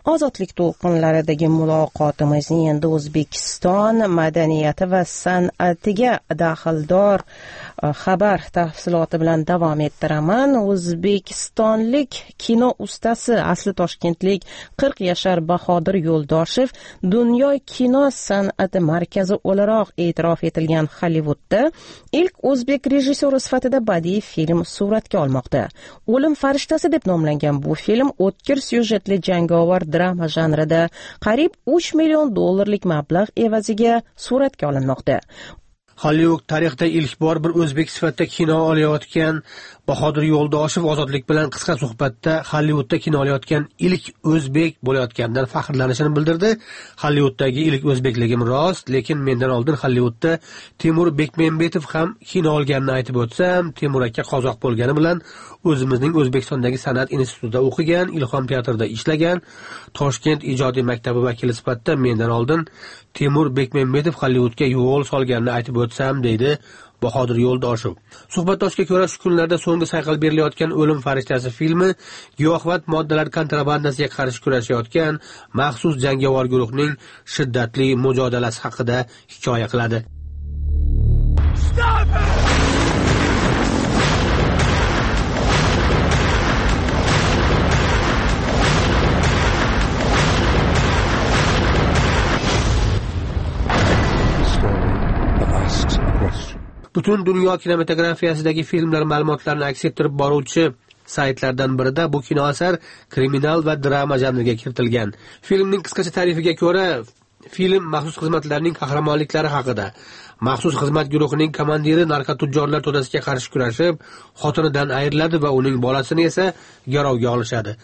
Ozodlik to'lqinlaridagi muloqotimizni endi O'zbekiston madaniyati va san'atiga daxldor xabar tafsiloti bilan davom ettiraman. O'zbekistonlik kino ustasi, asli toshkentlik 40 yashar Bahodir Yo'ldoshev dunyo kino san'ati markazi o'laroq e'tirof etilgan Hollywoodda ilk o'zbek rejissyori sifatida badiiy film suratga olmoqda. O'lim farishtasi deb nomlangan bu film o'tkir syujetli jangovar drama janrida qariyb $3 million mablag' evaziga suratga olinmoqda. Hollywood tarixda ilk bor bir o'zbek sifatida kino olayotgan Bahodir Yo'ldoshev ozodlik bilan qisqa suhbatda Hollywoodda kino olayotgan ilk o'zbek bo'layotganidan faxrlanishini bildirdi. Hollywooddagi ilk o'zbekligim rost, lekin mendan oldin Hollywoodda Timur Bekmembetov ham kino olganini aytib o'tsam, Timur aka qozoq bo'lgani bilan o'zimizning O'zbekistondagi san'at institutida o'qigan, Ilhom teatrida ishlagan, Toshkent ijodiy maktabi vakili sifatida mendan oldin Timur Bekmembetov Hollywoodga yo'l solganini aytib o'tsam, deydi Bahodir Yo'ldoshev. Suhbatdoshga ko'ra, shu kunlarda so'nggi sayqal berilayotgan O'lim farishtasi filmi giyohvand moddalar kontrabandasiga qarshi kurashayotgan maxsus jangovar guruhning shiddatli mujodalasi haqida hikoya qiladi. Butun dunyo kinematografiyasidagi filmlar ma'lumotlarini aks ettirib boruvchi saytlardan birida bu kino asar kriminal va drama janriga kiritilgan. Filmning qisqacha tarifiga ko'ra, film maxsus xizmatlarning qahramonliklari haqida. Maxsus xizmat guruhining komandiri narkotujjorlar to'dasiga qarshi kurashib, xotinidan ayriladi va uning bolasini esa garovga olishadi.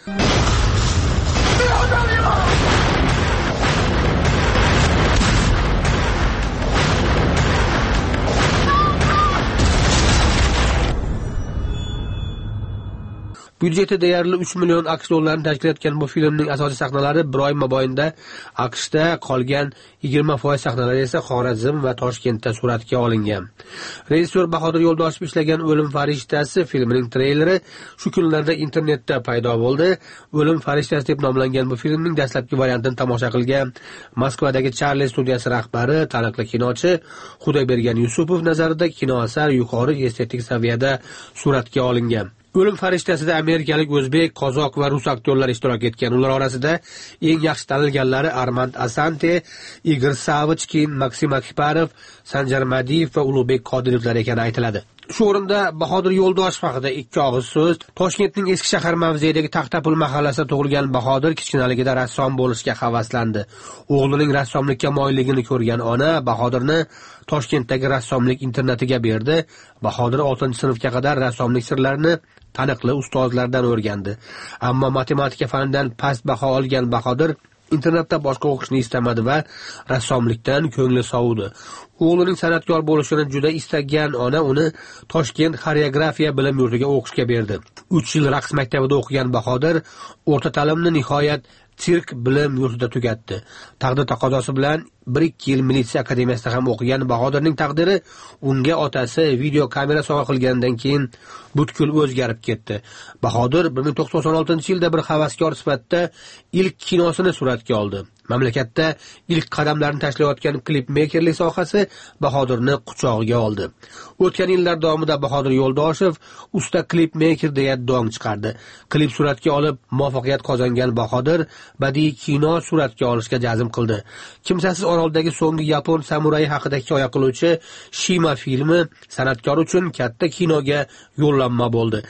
Budjeti deyarli 3 million AQSh dollarini tashkil etgan bu filmning asosiy sahnalari bir oy mobaynida AQShda, qolgan 20% sahnalari esa Xorazm va Toshkentda suratga olingan. Rejissyor Bahodir Yo'ldoshev ishlagan O'lim farishtasi filmining treyleri shu kunlarda internetda paydo bo'ldi. O'lim farishtasi deb nomlangan bu filmning dastlabki variantini tomosha qilgan Moskvadagi Charlie studiyasi rahbari, taniqli kinochi Xudoybergan Yusupov nazarida kino asar yuqori estetik saviyada suratga olingan. O'lim farishtasida amerikalik, o'zbek, qozoq va rus aktyorlar ishtirok etgan. Ular orasida eng yaxshi tanilganlari Armand Asante, Igor Savichkin, Maksim Akbarov, Sanjar Madiyev va Ulug'bek Qodirovlar ekani aytiladi. Shu o'rinda Bahodir Yo'ldoshev haqida ikki og'iz so'z. Toshkentning eski shahar mavzeidagi Taxtapul mahallasida tug'ilgan Bahodir kichkinaligida rassom bo'lishga havaslandi. O'g'lining rassomlikka moyilligini ko'rgan ona Bahodirni Toshkentdagi rassomlik internatiga berdi. Bahodir 6-sinfga qadar rassomlik sirlarini taniqli ustozlardan o'rgandi. Ammo matematika fanidan past baho olgan Bahodir internatda boshqa o'qishni istamadi va rassomlikdan ko'ngli sovudi. O'g'lining san'atkor bo'lishini juda istagan ona uni Toshkent xoreografiya bilim yurtiga o'qishga berdi. 3 yil raqs maktabida o'qigan Bahodir o'rta ta'limni nihoyat sirk bilim yurtida tugatdi. Taqdir taqozosi bilan 1-2 yil militsiya akademiyasida ham o'qigan Bahodirning taqdiri unga otasi video kamera sovg'a qilgandan keyin butkul o'zgarib ketdi. Bahodir 1996-yilda bir havaskor sifatida ilk kinosini suratga oldi. Mamlakatda ilk qadamlarni tashlayotgan klipmekerlik sohasi Bahodirni quchog'iga oldi. O'tgan yillar davomida Bahodir Yo'ldoshev usta klipmeker deya dong chiqardi. Klip suratga olib muvaffaqiyat qozongan Bahodir badiiy kino suratga olishga jazm qildi. Kimsasiz oroldagi so'nggi yapon samurayi haqida hikoya qiluvchi Shima filmi san'atkor uchun katta kinoga yo'llanma bo'ldi.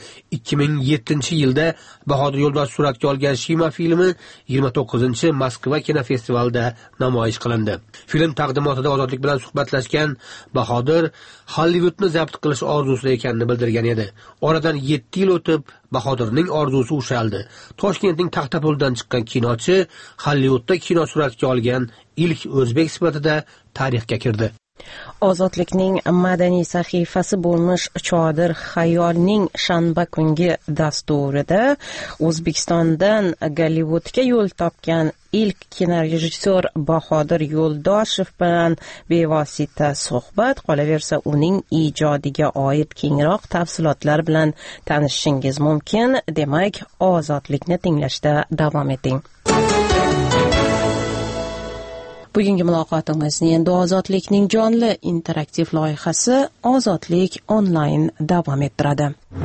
2007-yilda Bahodir Yo'ldoshev suratga olgan Shima filmi 29 Moskva kinofestivalida namoyish qilindi. Film taqdimotida ozodlik bilan suhbatlashgan Bahodir Hollywoodni zabt qilish orzusida ekanini bildirgan edi. Oradan 7 yil o'tib Bahodirning orzusi ushaldi. Toshkentning Taxtapuldan chiqqan kinochi Hollywoodda kino suratga olgan ilk o'zbek sifatida tarixga kirdi. Ozodlikning madaniy sahifasi bo'lmish Chodir Xayolning shanba kungi dasturida O'zbekistondan Gollivuudga yo'l topgan ilk kinorejissyor Bahodir Yo'ldoshev bilan bevosita suhbat. Qolaversa, uning ijodiga oid kengroq tafsilotlar bilan tanishishingiz mumkin. Demak, Ozodlikni tinglashda davom eting. Bugungi muloqotimizni endi Ozodlikning jonli interaktiv loyihasi Ozodlik onlayn davom ettiradi.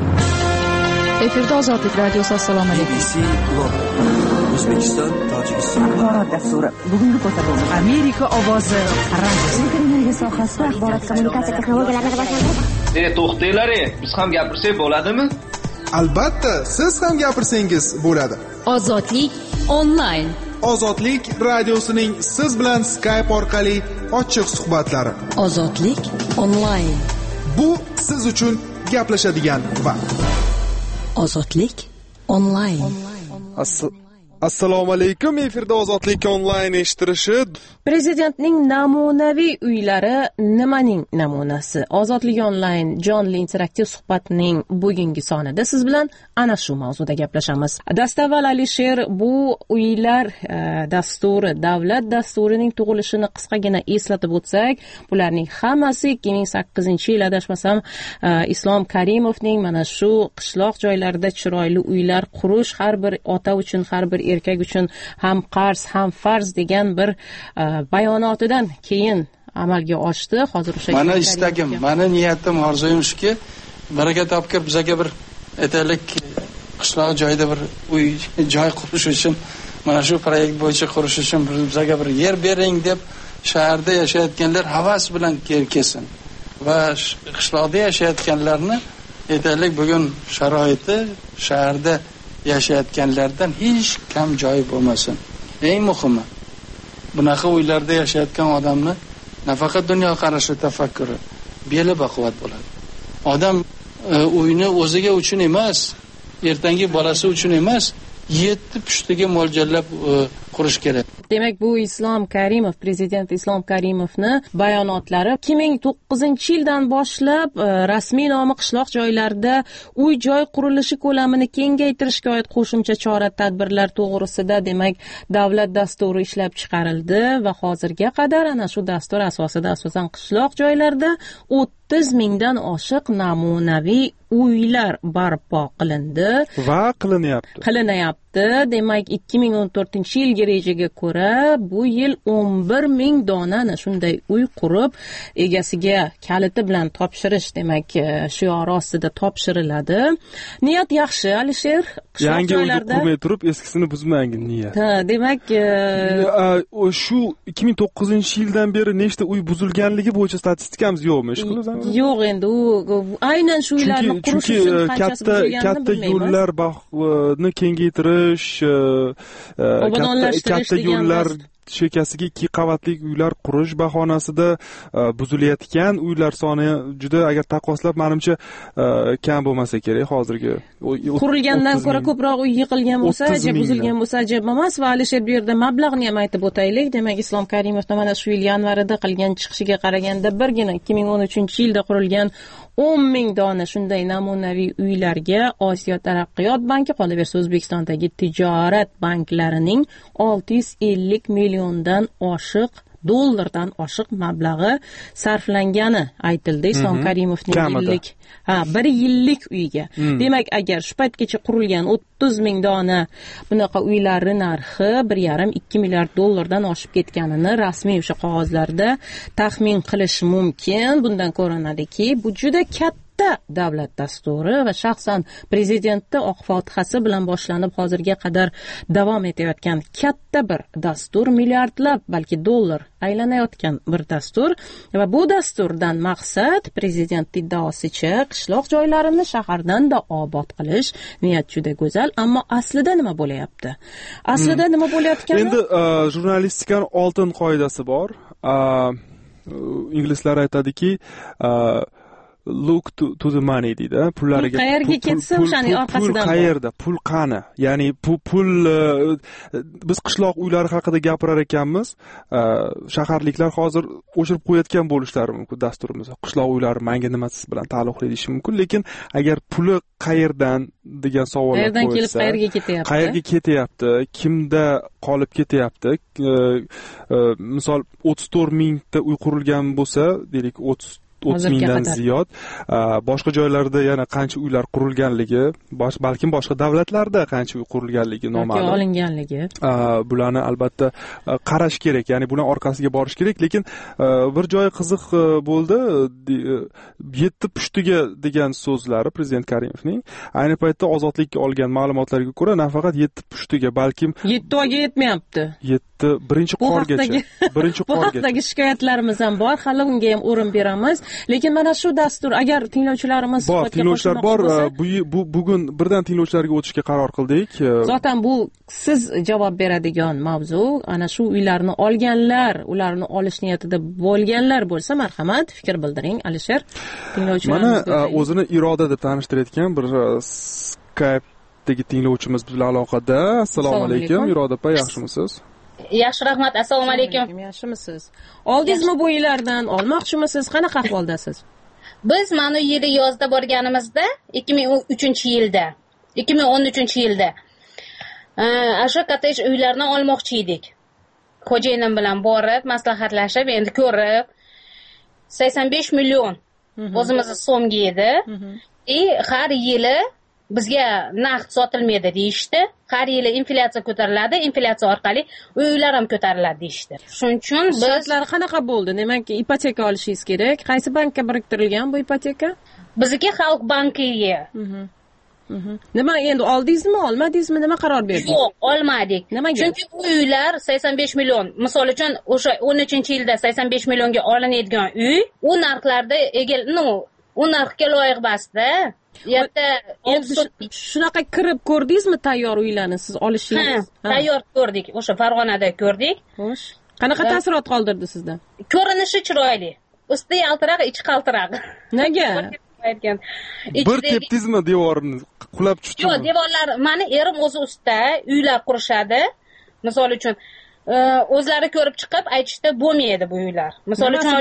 Efirda Ozodlik radiosi. Assalomu alaykum. O'zbekiston, Tojikiston axborot dasturi. Bugungi ko'rsatuv Amerika ovozi radiosi. Energiya sohasida axborot kommunikatsiya texnologiyalarini rivojlantirish. To'xtanglar, biz ham gapirsak bo'ladimi? Albatta, siz ham gapirsangiz bo'ladi. Ozodlik onlayn. Ozodlik radiosining siz bilan Skype orqali ochiq suhbatlari. Ozodlik onlayn. Bu siz uchun gaplashadigan vaqt. Ozodlik onlayn. Assalomu alaykum. Efirda Ozodlik onlayn eshittirishi. Prezidentning namunaviy uylari nimaning namunasi? Ozodlik onlayn jonli interaktiv suhbatining bugungi sonida siz bilan ana shu mavzuda gaplashamiz. Dastavval Alisher, bu uylar dasturi, davlat dasturining tug'ilishini qisqagina eslatib o'tsak, bularning hammasi 2008-yil adashmasam Islom Karimovning mana shu qishloq joylarida chiroyli uylar qurish, har bir ota uchun, har bir erkak uchun ham qarz, ham farz degan bir bayonotidan keyin amalga oshdi. Hozir o'sha mana istagim, mana niyatim, orzuyim shuki, baraka topkir bizga bir aytaylik qishloq joyda bir uy joy qurish uchun, mana shu proyekt bo'yicha qurish uchun bizga bir yer bering deb shaharda yashayotganlar havas bilan kelsin va qishloqda yashayotganlarni aytaylik bugun sharoiti shaharda yashayotganlardan hech kam joy bo'lmasin. Eng muhimi, bunaqa uylarda yashayotgan odamni nafaqat dunyoqarashi, tafakkuri, beli baquvvat bo'ladi. Odam uyni o'ziga uchun emas, ertangi bolasi uchun emas, 7 pushtiga mo'ljallab qurish kerak. Demak, bu Islom Karimov, prezident Islom Karimovni bayonotlari 2009-yildan boshlab rasmiy nomi qishloq joylarda uy joy qurilishi ko'lamini kengaytirishga oid qo'shimcha chora-tadbirlar to'g'risida, demak, davlat dasturi ishlab chiqarildi va hozirga qadar ana shu dastur asosida asosan qishloq joylarda 30 mingdan oshiq namunaviy uylar barpo qilindi va qilinyapti. Demak, 2014-yilgi rejaga ko'ra bu yil 11 ming donani shunday uy qurib, egasiga kaliti bilan topshirish, demak, shiori ostida topshiriladi. Niyat yaxshi, Alisher. Yangi uyni qurmay turib, eskisini buzmang niyat. Demak, shu 2009-yildan beri nechta uy buzilganligi bo'yicha statistikamiz yo'qmi? Yo'q, endi u aynan shu uylarni qurish uchun qanchasi katta yo'llarni kengaytirish, katta yo'llar chekasiga 2 qavatli uylar qurish bahonasida buzilayotgan uylar soni juda, agar taqqoslab, menimcha kam bo'lmasa kerak. Hozirgi qurilgandan ko'ra ko'proq uy yiqilgan bo'lsa, buzilgan bo'lsa ajab emas. Va Alisher, bu yerda mablag'ni ham aytib o'taylik. Demak, Islom Karimovning mana shu yil yanvarida qilgan chiqishiga qaraganda birgina 2013-yilda qurilgan 10 ming dona shunday namunaviy uylarga Osiyo taraqqiyot banki, qolaversa O'zbekistondagi tijorat banklarining 650 milliondan oshiq dollardan oshiq mablag'i sarflangani aytildi Islom Karimovning bir yillik uyga. Demak, agar shu paytgacha qurilgan 30 ming dona bunaqa uylarning narxi 1,5-2 milliard dollardan oshib ketganini rasmiy o'sha qog'ozlarda taxmin qilish mumkin. Bundan ko'rinadiki, bu juda katta davlat dasturi va shaxsan prezidentning oq fotihasi bilan boshlanib hozirga qadar davom etayotgan katta bir dastur, milliardlab balki dollar aylanayotgan bir dastur va bu dasturdan maqsad prezident iddaosicha qishloq joylarini shahardan-da obod qilish. Niyat juda go'zal, ammo aslida nima bo'layapti? Aslida nima bo'layotgani? Endi jurnalistikaning oltin qoidasi bor. Inglizlar aytadiki, look to the money deydi. Pullariga qayerga ketsa o'shaning orqasidan. Pul qayerda? Pul qani? Ya'ni pul biz qishloq uylari haqida gapirar ekanmiz. Shaharliklar hozir o'chirib qo'yayotgan bo'lishlari mumkin dasturimizni. Qishloq uylari menga nima siz bilan taalluqli deyish mumkin, lekin agar puli qayerdan degan savollar qo'yilsa, qayerdan kelib qayerga ketyapti? Qayerga ketyapti? Kimda qolib ketyapti? Misol 34 mingta uy qurilgan bo'lsa, deylik 30 mingdan ziyod. Boshqa joylarda yana qancha uylar qurilganligi, balkim boshqa davlatlarda qancha uy qurilganligi noma'lum. Yoki olinganligi. Bularni albatta qarash kerak, ya'ni bular orqasiga borish kerak, lekin bir joyi qiziq bo'ldi. 7 pushtiga degan so'zlari prezident Karimovning ayni paytda ozodlikka olgan ma'lumotlarga ko'ra nafaqat 7 pushtiga, balkim 7 oyga yetmayapti. 7 birinchi qorgacha. Bu haqdagi shikoyatlarimiz ham bor, hali unga ham o'rin beramiz. Lekin mana shu dastur, agar tinglovchilarimiz bor, tinglovchilar bor, bugun birdan tinglovchilarga o'tishga qaror qildik. Zotan bu siz javob beradigan mavzu. Ana shu uylarni olganlar, ularni olish niyatida bo'lganlar bo'lsa, marhamat, fikr bildiring. Alisher, tinglovchilarimiz mana o'zini Iroda deb tanishtirayotgan bir Skype'dagi tinglovchimiz bilan aloqada. Assalomu alaykum, Iroda opa, yaxshimisiz? Yaxshi, rahmat. Assalomu alaykum. Yaxshimisiz? Oldingizmi bu uylardan, olmoqchimisiz? Qanaqa ahvoldasiz? Biz mana bu yili yozda borganimizda 2013-yilda o'sha kottej uylarni olmoqchi edik. Xo'jayinim bilan borib, maslahatlashib, endi ko'rib 85 million o'zimizning so'mga edi. Har yili bizga naqd sotilmaydi deyishdi. Har yili inflyatsiya ko'tariladi, inflyatsiya orqali uylar ham ko'tariladi deyishdi. Shuning uchun biz shartlari qanaqa bo'ldi? Demak, ipoteka olishingiz kerak. Qaysi bankka biriktirilgan bu ipoteka? Bizniki Xalq bankiga. Nima endi oldingizmi, olmadingizmi? Nima qaror berdingiz? Yo'q, olmadik. Nimaga? Chunki bu uylar 85 million. Misol uchun o'sha 13-yilda 85 millionga olinadigan uy, u narxlarda u narxga loyiq emasda. Shunaqa kirib ko'rdingizmi tayyor uylarni siz olishingiz? Tayyor ko'rdik. O'sha Farg'onada ko'rdik. Xo'sh. Qanaqa taassurot qoldirdi sizda? Ko'rinishi chiroyli. Usti yaltiroq, ichi qaltiroq. Nega? Bir tepdingizmi devorni? Qulab tushdimi? Yo'q, devorlar, mani erim o'zi ustida uylar qurishadi. Misol uchun o'zlari ko'rib chiqib aytishda bo'lmaydi bu uylar. Misol uchun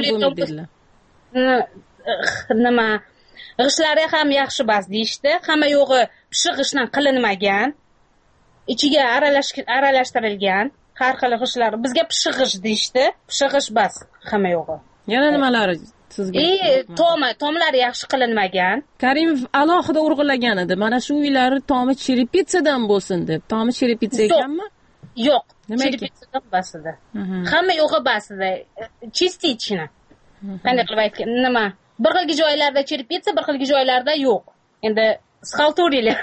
nima g'ishlari ham yaxshi emas deyishdi. Hamma yo'g'i pishiq g'ishdan qilinmagan. Ichiga aralashtirilgan har xil g'ishlar. Bizga pishiq g'ish deyishdi. Pishiq g'ish bas hamma yo'g'i. Yana nimalari sizga? Tomlari yaxshi qilinmagan. Karimov alohida urg'ulagan edi. Mana shu uylar tomi cherepitsadan bo'lsin deb. Tomi cherepitsa ekanmi? Yo'q. Cherepitsadan bas edi. Hamma yo'g'i bas edi. Chistichina. Qanday qilib aytgan? Nima? Bir xilgi joylarda cherepitsa, bir xilgi joylarda yo'q. Endi sxalturili.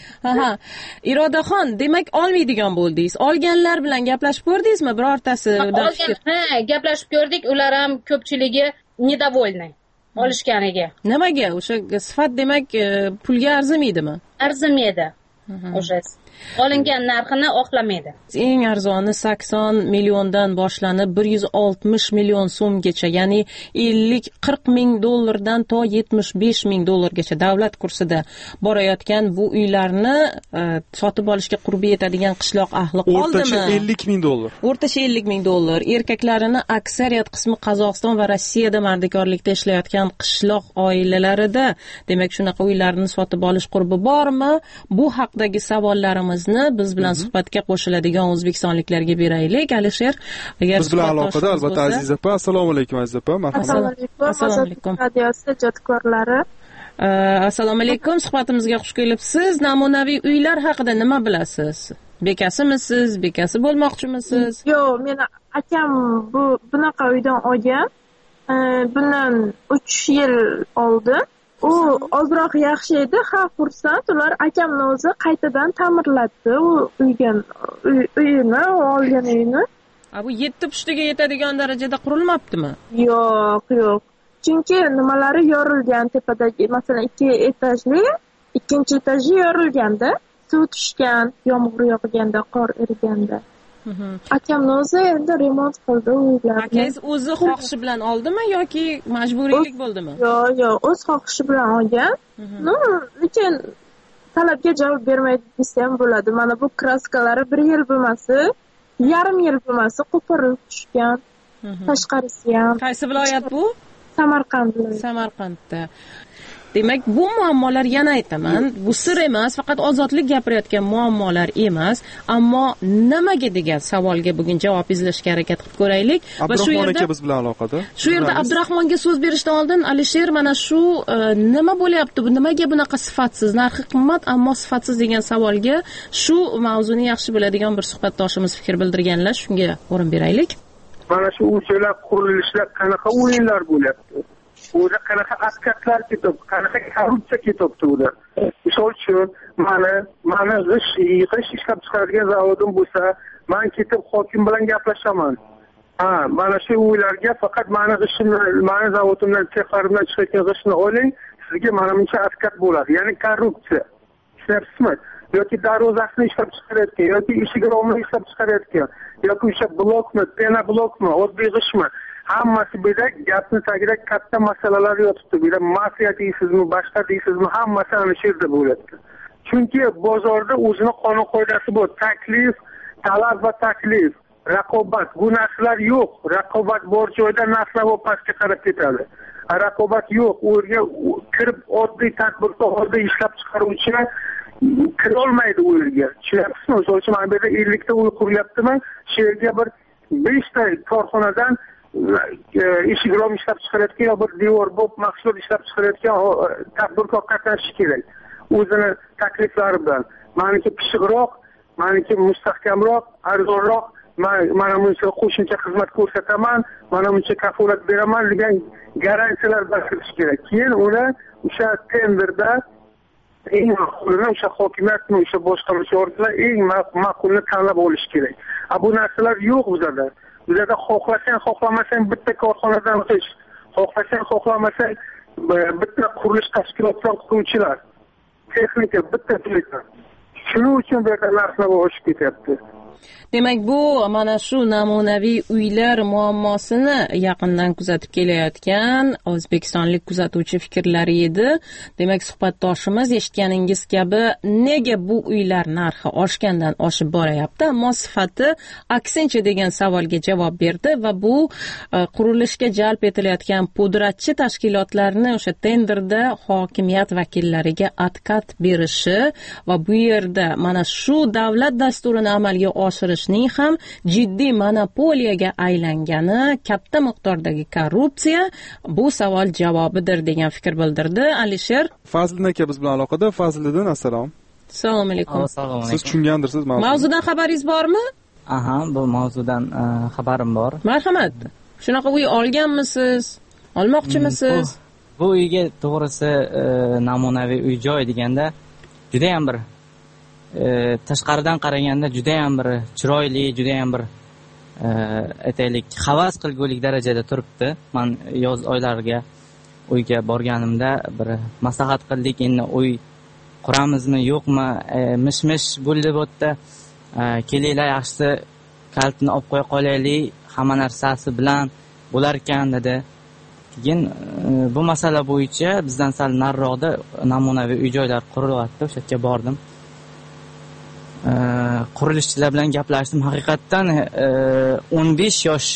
Irodaxon, demak olmaydigan bo'ldingiz. Olganlar bilan gaplashib ko'rdingizmi birortasi? Gaplashib ko'rdik. Ular ham ko'pchiligi недовольны olishganiga. Nimaga? O'sha sifat demak pulga arzimaydimi? Arzimaydi. O'sha olingan narxini oqlamaydi. Eng arzoni 80 milliondan boshlanib 160 million so'mgacha, ya'ni 40 ming dollardan to 75 ming dollargacha davlat kursida borayotgan bu uylarni sotib olishga qurbi yetadigan qishloq ahli qoldimi? O'rtacha 50 ming dollar. O'rtacha 50 ming dollar. Erkaklarini aksariyat qismi Qozog'iston va Rossiyada mardikorlikda ishlayotgan qishloq oilalarida, demak shunaqa uylarni sotib olish qurbi bormi? Bu haqdagi savollarimizni biz bilan suhbatga qo'shiladigan o'zbekistonliklarga beraylik. Alisher, agar biz bilan aloqada albatta Aziz opa. Assalomu alaykum Aziz opa. Marhamat. Assalomu alaykum. Radiosi ijodkorlari. Assalomu alaykum. Suhbatimizga xush kelibsiz. Namunaviy uylar haqida nima bilasiz? Bekasimisiz? Bekasi bo'lmoqchimisiz? Yo'q, meni akam bunaqa uydan olgan. Bundan 3 yil oldin u ozroq yaxshi edi, xursand. Ular akamni o'zi qaytadan ta'mirlatdi u uyini, olgan uyini. Bu 7 pushtiga yetadigan darajada qurilmabdimi? Yo'q. Chunki nimalari yorilgan, tepadagi, masalan, 2 etajli, ikkinchi etaji yorilganda, suv tushgan, yomg'ir yog'ganda, qor erganda. Akamni o'zi endi remont qildi uylarni. Akangiz o'zi xohishi bilan oldimi yoki majburiylik bo'ldimi? Yo'q, o'z xohishi bilan olgan. Lekin talabga javob bermaydi desam bo'ladi. Mana bu kraskalari 1 yil bo'lmasa, yarim yil bo'lmasa qo'porilib tushgan. Tashqarisi ham. Qaysi viloyat bu? Samarqand. Samarqandda. Demak, bu muammolar, yana aytaman, bu sir emas, faqat Ozodlik gapirayotgan muammolar emas, ammo nimaga degan savolga bugun javob izlashga harakat qilib ko'raylik. Va shu yerda biz bilan aloqada. Shu yerda Abdurahmonga so'z berishdan oldin Alisher mana shu nima bo'lyapti, bu nimaga bunaqa sifatsiz, narxi qimmat ammo sifatsiz degan savolga shu mavzuni yaxshi biladigan bir suhbatdoshimiz fikr bildirganlar, shunga o'rin beraylik. Mana shu usullar, qurilishlar qanaqa o'yinlar bo'lyapti? O'zi qanaqa askatlar ketib, qanaqa korrupsiya ketibdi ular. Misol uchun, mana g'ish ishlab chiqaradigan zavodim bo'lsa, men ketib hokim bilan gaplashaman. Mana shu o'ylarga faqat mani zavodimdan, texlarimdan chiqayotgan g'ishni oling, sizga mana buncha askat bo'ladi. Ya'ni korrupsiya. Tushunasizmi? Yoki darvozasini ishlab chiqarayotgan, yoki eshik romini ishlab chiqarayotgan, yoki o'sha blokmi, pena blokmi, oddiy g'ishmi, hammasi bilan gapni tagida katta masalalar yotibdi. Bir mafiya deysizmi, boshqa deysizmi, hammasi ana shu yerda bo'lyapti. Chunki bozorda o'zini qonun qoidasi bor. Taklif, talab va taklif, raqobat, bu narsalar yo'q. Raqobat bor joyda narxlar pastga qarab ketadi. Raqobat yo'q, u yerga kirib oddiy tadbirkor, oddiy ishlab chiqaruvchi kira olmaydi u yerga. Tushunasizmi? O'sha uchun men bu yerda 50 ta uy quryaptiman, shu yerga bir 5 ta korxonadan eshik rom ishlab chiqarayotgan yo bir devor bo'p mahsulot ishlab chiqarayotgan tadbirkor qatnashishi kerak. O'zini takliflari bilan. Meniki pishiqroq, meniki mustahkamroq, arzonroq, mana buncha qo'shimcha xizmat ko'rsataman, mana buncha kafolat beraman degan garantiyalar berish kerak. Keyin uni o'sha tenderda eng ma'qulini o'sha hokimiyatmi, o'sha boshqa organlar eng ma'qulini tanlab olish kerak. Bu narsalar yo'q bizda. Bizda xohlasang, xohlamasang bitta korxonadan g'ish, xohlasang, xohlamasang bitta qurilish tashkilotidan quruvchilar, texnika bitta tulaysan. Shuning uchun bu yerda narxlar oshib ketyapti. Demak, bu mana shu namunaviy uylar muammosini yaqindan kuzatib kelayotgan o'zbekistonlik kuzatuvchi fikrlari edi. Demak, suhbatdoshimiz eshitganingiz kabi nega bu uylar narxi oshgandan oshib boryapti, ammo sifati aksincha degan savolga javob berdi va bu qurilishga jalb etilayotgan pudratchi tashkilotlarni o'sha tenderda hokimiyat vakillariga atkat berishi va bu yerda mana shu davlat dasturini amalga oshirishning ham jiddiy monopoliyaga aylangani, katta miqdordagi korrupsiya bu savol javobidir degan fikr bildirdi Alisher. Fazliddin aka biz bilan aloqada. Fazliddin, assalom. Assalomu alaykum. Siz tushungandirsiz mavzuni. Mavzudan xabaringiz bormi? Bu mavzudan xabarim bor. Marhamat. Shunaqa uy olganmisiz? Olmoqchimisiz? Bu uyga to'g'risi namunaviy uy joy deganda juda ham bir tashqaridan qaraganda juda ham bir chiroyli, juda ham bir aytaylik havas qilgulik darajada turibdi. Men yoz oylariga uyga borganimda bir maslahat qildik, endi uy quramizmi, yo'qmi, mish-mish bo'ldi bu yerda. Kelinglar, yaxshisi kalitini olib qo'ya qolaylik, hamma narsasi bilan bo'lar ekan dedi. Keyin bu masala bo'yicha bizdan sal nariroqda namunaviy uy-joylar qurilyapti, o'sha yerga bordim. Qurilishchilar bilan gaplashdim. Haqiqatdan 15 yosh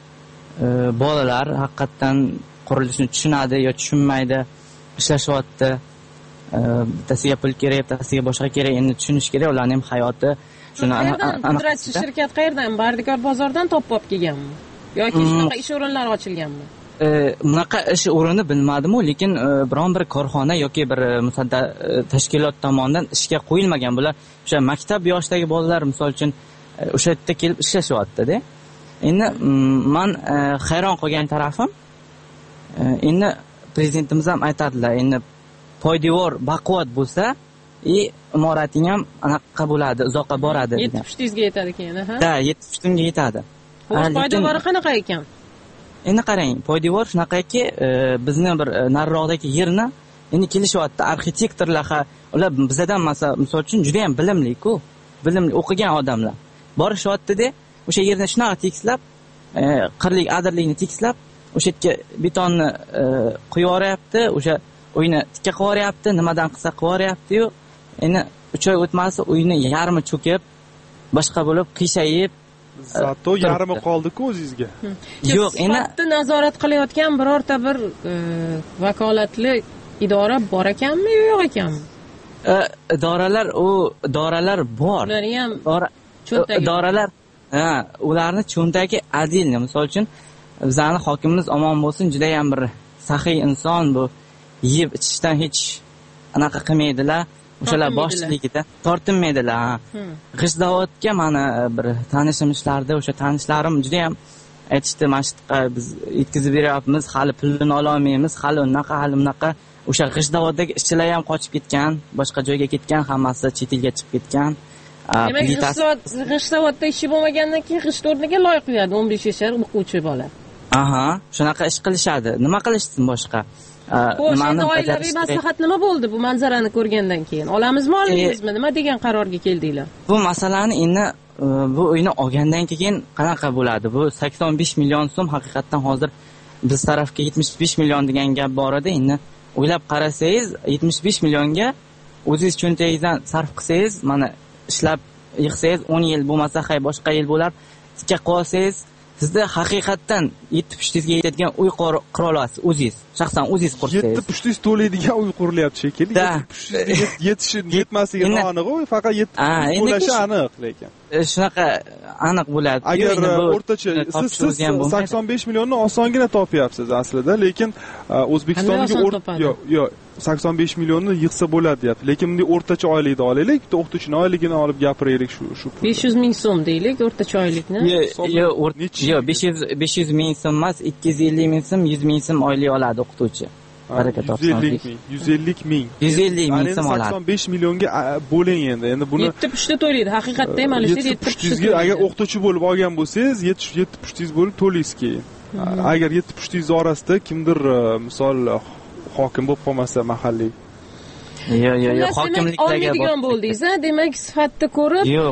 bolalar haqiqatdan qurilishni tushunadi yo tushunmaydi, ishlashyapti. Bittasiga pul kerak, bittasiga boshqa kerak, endi tushunish kerak, ularning ham hayoti. Shuni pudratchi shirkat qayerdan? Bardikor bozordan topib olib kelganmi? Yoki shunaqa ish o'rinlari ochilganmi? Bunaqa ish o'rini bilmadim-u, lekin biron bir korxona yoki bir tashkilot tomonidan ishga qo'yilmagan. Bular o'sha maktab yoshidagi bolalar, misol uchun, o'sha yerda kelib ishlashyapti-da. Endi men hayron qolgan tarafim, endi prezidentimiz ham aytadilar, endi poydevor baquvvat bo'lsa, imorating ham anaqa bo'ladi, uzoqqa boradi degan. 70 futingizga yetadi keyin, ha? Da, 70 futingga yetadi. Poydevori qanaqa ekan? Endi qarang, poydevor shunaqaki, bizni bir nariroqdagi yerni endi kelishyapti arxitektorlar, ular bizdan misol uchun juda ham bilimli-ku, bilimli o'qigan odamlar. Borishyapti-da, o'sha yerni shunaqa tekislab, qirlik, adirlikni tekislab, o'sha yerga betonni quyib yuboryapti, o'sha uyni tikka qilib yuboryapti, nimadan qilsa qilib yuboryapti-yu, endi 3 oy o'tmasa uyni yarmi cho'kib, boshqa bo'lib, qiyshayib, Zato yarmi qoldi-ku o'zingizga. Yo'q, endi nazorat qilayotgan birorta bir vakolatli idora bor ekanmi yo yo'q ekanmi? Idoralar bor. Ularni ham cho'ntagi. Idoralar ularni cho'ntagi adilni. Misol uchun bizning hokimimiz omon bo'lsin, juda ham bir saxiy inson bu. Yeb ichishdan hech anaqa qilmaydilar. O'shalar boshchiligida tortinmaydilar. G'ishzavodga mana bir tanishimishlarda o'sha tanishlarim juda ham aytishdi, "Mashqqa biz yetkazib beryapmiz, hali pulini ola olmaymiz, hali unaqa, hali bunaqa." O'sha G'ishtavoddagi ishchilar ham qochib ketgan, boshqa joyga ketgan, hammasi chet elga chiqib ketgan. Demak, G'ishtavoddda ishi bo'lmagandan keyin G'isht o'rniga loy qo'yadi 15 yashar o'quvchi bola. Aha, shunaqa ish qilishadi. Nima qilishsin boshqa? Endi oilaviy maslahat nima bo'ldi bu manzarani ko'rgandan keyin? Olamizmi, olmaymizmi? Nima degan qarorga keldinglar? Bu masalani endi bu uyni olgandan keyin qanaqa bo'ladi? Bu 85 million so'm haqiqatan hozir biz tarafga 75 million degan gap bor edi. Endi o'ylab qarasangiz 75 millionga o'zingiz cho'ntagingizdan sarf qilsangiz, mana ishlab yig'sangiz 10 yil bo'lmasa, hay boshqa yil bo'lar, tikka qolsangiz, sizda haqiqatan 7 pushtingizga yetadigan uy qura olasiz o'zingiz. Shaxsan o'zingiz qursangiz. 7 pushtingiz to'laydigan uy qurilyapti shekilli. 7 pushtingiz yetmasligi aniq-ku, faqat 7 to'lashi aniq lekin. Shunaqa aniq bo'ladi. Agar o'rtacha siz 85 millionni osongina topyapsiz aslida, lekin O'zbekistondagi yo'q 85 millionni yig'sa bo'ladi deyapti. Lekin bunday o'rtacha oylikni olaylik, bitta o'qituvchining oyligini olib gapiraylik shu. 500 ming so'm deylik o'rtacha oylikni. Yo'q, 500 ming so'm emas, 250 ming so'm, 100 ming so'm oylik oladi o'qituvchi. Baraka topsin. 150 ming. 150 ming so'm oladi. 85 millionga bo'ling endi. Endi buni 7 pushta to'laydi. Haqiqatda ham Alisher 7 pushta. Agar o'qituvchi bo'lib olgan bo'lsangiz, 7 pushtingiz bo'lib to'laysiz keyin. Agar 7 pushtingiz orasida kimdir misol hokim bo'lib qolmasa mahalliy. Yo'q, hokimliklarga olmaydigan bo'ldingiz, demak sifatni ko'rib. Yo'q.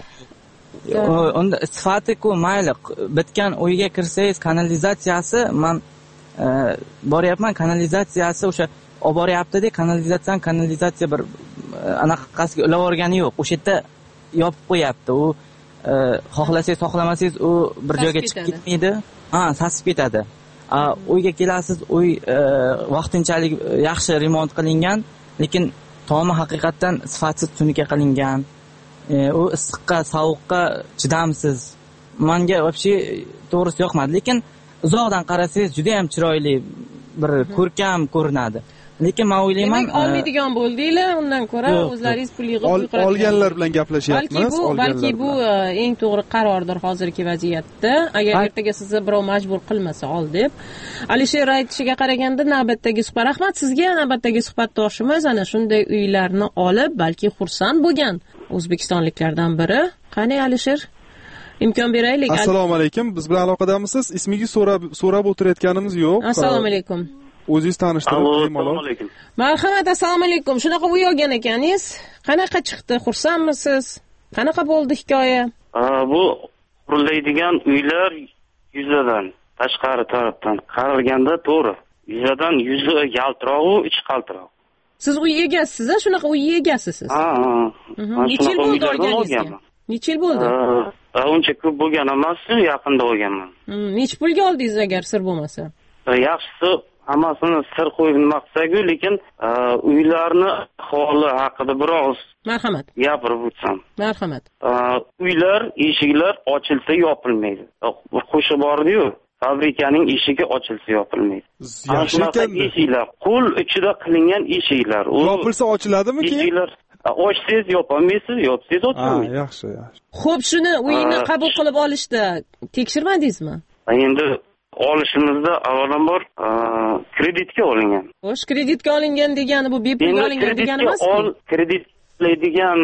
Unda sifati-ku mayli, bitgan uyga kirsangiz kanalizatsiyasi men boryapman, kanalizatsiyasi o'sha olib boryapti-da, kanalizatsiya bir anaqasiga ulab o'rgani yo'q. O'sha yerda yopib qo'yapti. U xohlasangiz, xohlamasangiz u bir joyga chiqib ketmaydi. Sasib ketadi. Uyga kelasiz, uy vaqtinchalik yaxshi remont qilingan, lekin tomi haqiqatan sifatsiz tunuka qilingan. U issiqqa, sovuqqa chidamsiz. Menga вообще to'g'risi yoqmadi, lekin uzoqdan qarasangiz juda ham chiroyli, bir ko'rkam ko'rinadi. Lekin men o'ylayman, olmaydigan bo'ldinglar, undan ko'ra o'zlaringiz pul yig'ib olganlar bilan gaplashyapmiz. Balki bu eng to'g'ri qarordir hozirgi vaziyatda. Agar ertaga sizni birov majbur qilmasa ol deb. Alisher aytishiga qaraganda navbatdagi suhbat, rahmat sizga, navbatdagi suhbatdoshimiz ana shunday uylarni olib, balki xursand bo'lgan o'zbekistonliklardan biri. Qani Alisher? Imkon beraylik. Assalomu alaykum. Biz bilan aloqadamisiz? Ismingiz so'rab o'tirayotganimiz yo'q. Assalomu alaykum. O'zingiz tanishtirib Assalomu alaykum. Marhamat, assalomu alaykum. Shunaqa uy olgan ekaningiz. Qanaqa chiqdi? Xursandmisiz? Qanaqa bo'ldi hikoya? Bu quriladigan uylar yuzadan, tashqari tarafdan qaralganda to'g'ri. Yuzadan yuzi yaltiroq, ichi qaltiroq. Siz uy egasiz, shunaqa uy egasiz siz. Necha yil bo'ldi olganingizga? Necha yil bo'ldi? Uncha ko'p bo'lgan emas, yaqinda olganman. Necha pulga oldingiz agar sir bo'lmasa? Yaxshisi hammasini sir qo'yib maqsagu, lekin uylarni holi haqida biroz marhamat gapirib o'tsam. Marhamat. Uylar, eshiklar ochilsa yopilmaydi. Qo'shiq bor-ku, fabrikaning eshigi ochilsa yopilmaydi. Shunaqa eshiklar, qo'l ichida qilingan eshiklar. Yopilsa ochiladimi keyin? Ochsangiz yopolmaysiz, yopsangiz ochilmaydi. Yaxshi. Xo'p, shuni uyni qabul qilib olishda tekshirmadingizmi? Endi olishimizda avvalambor kreditga olingan. Xo'sh, kreditga olingan degani bu bepulga olingan degani emasmi? Kreditlaydigan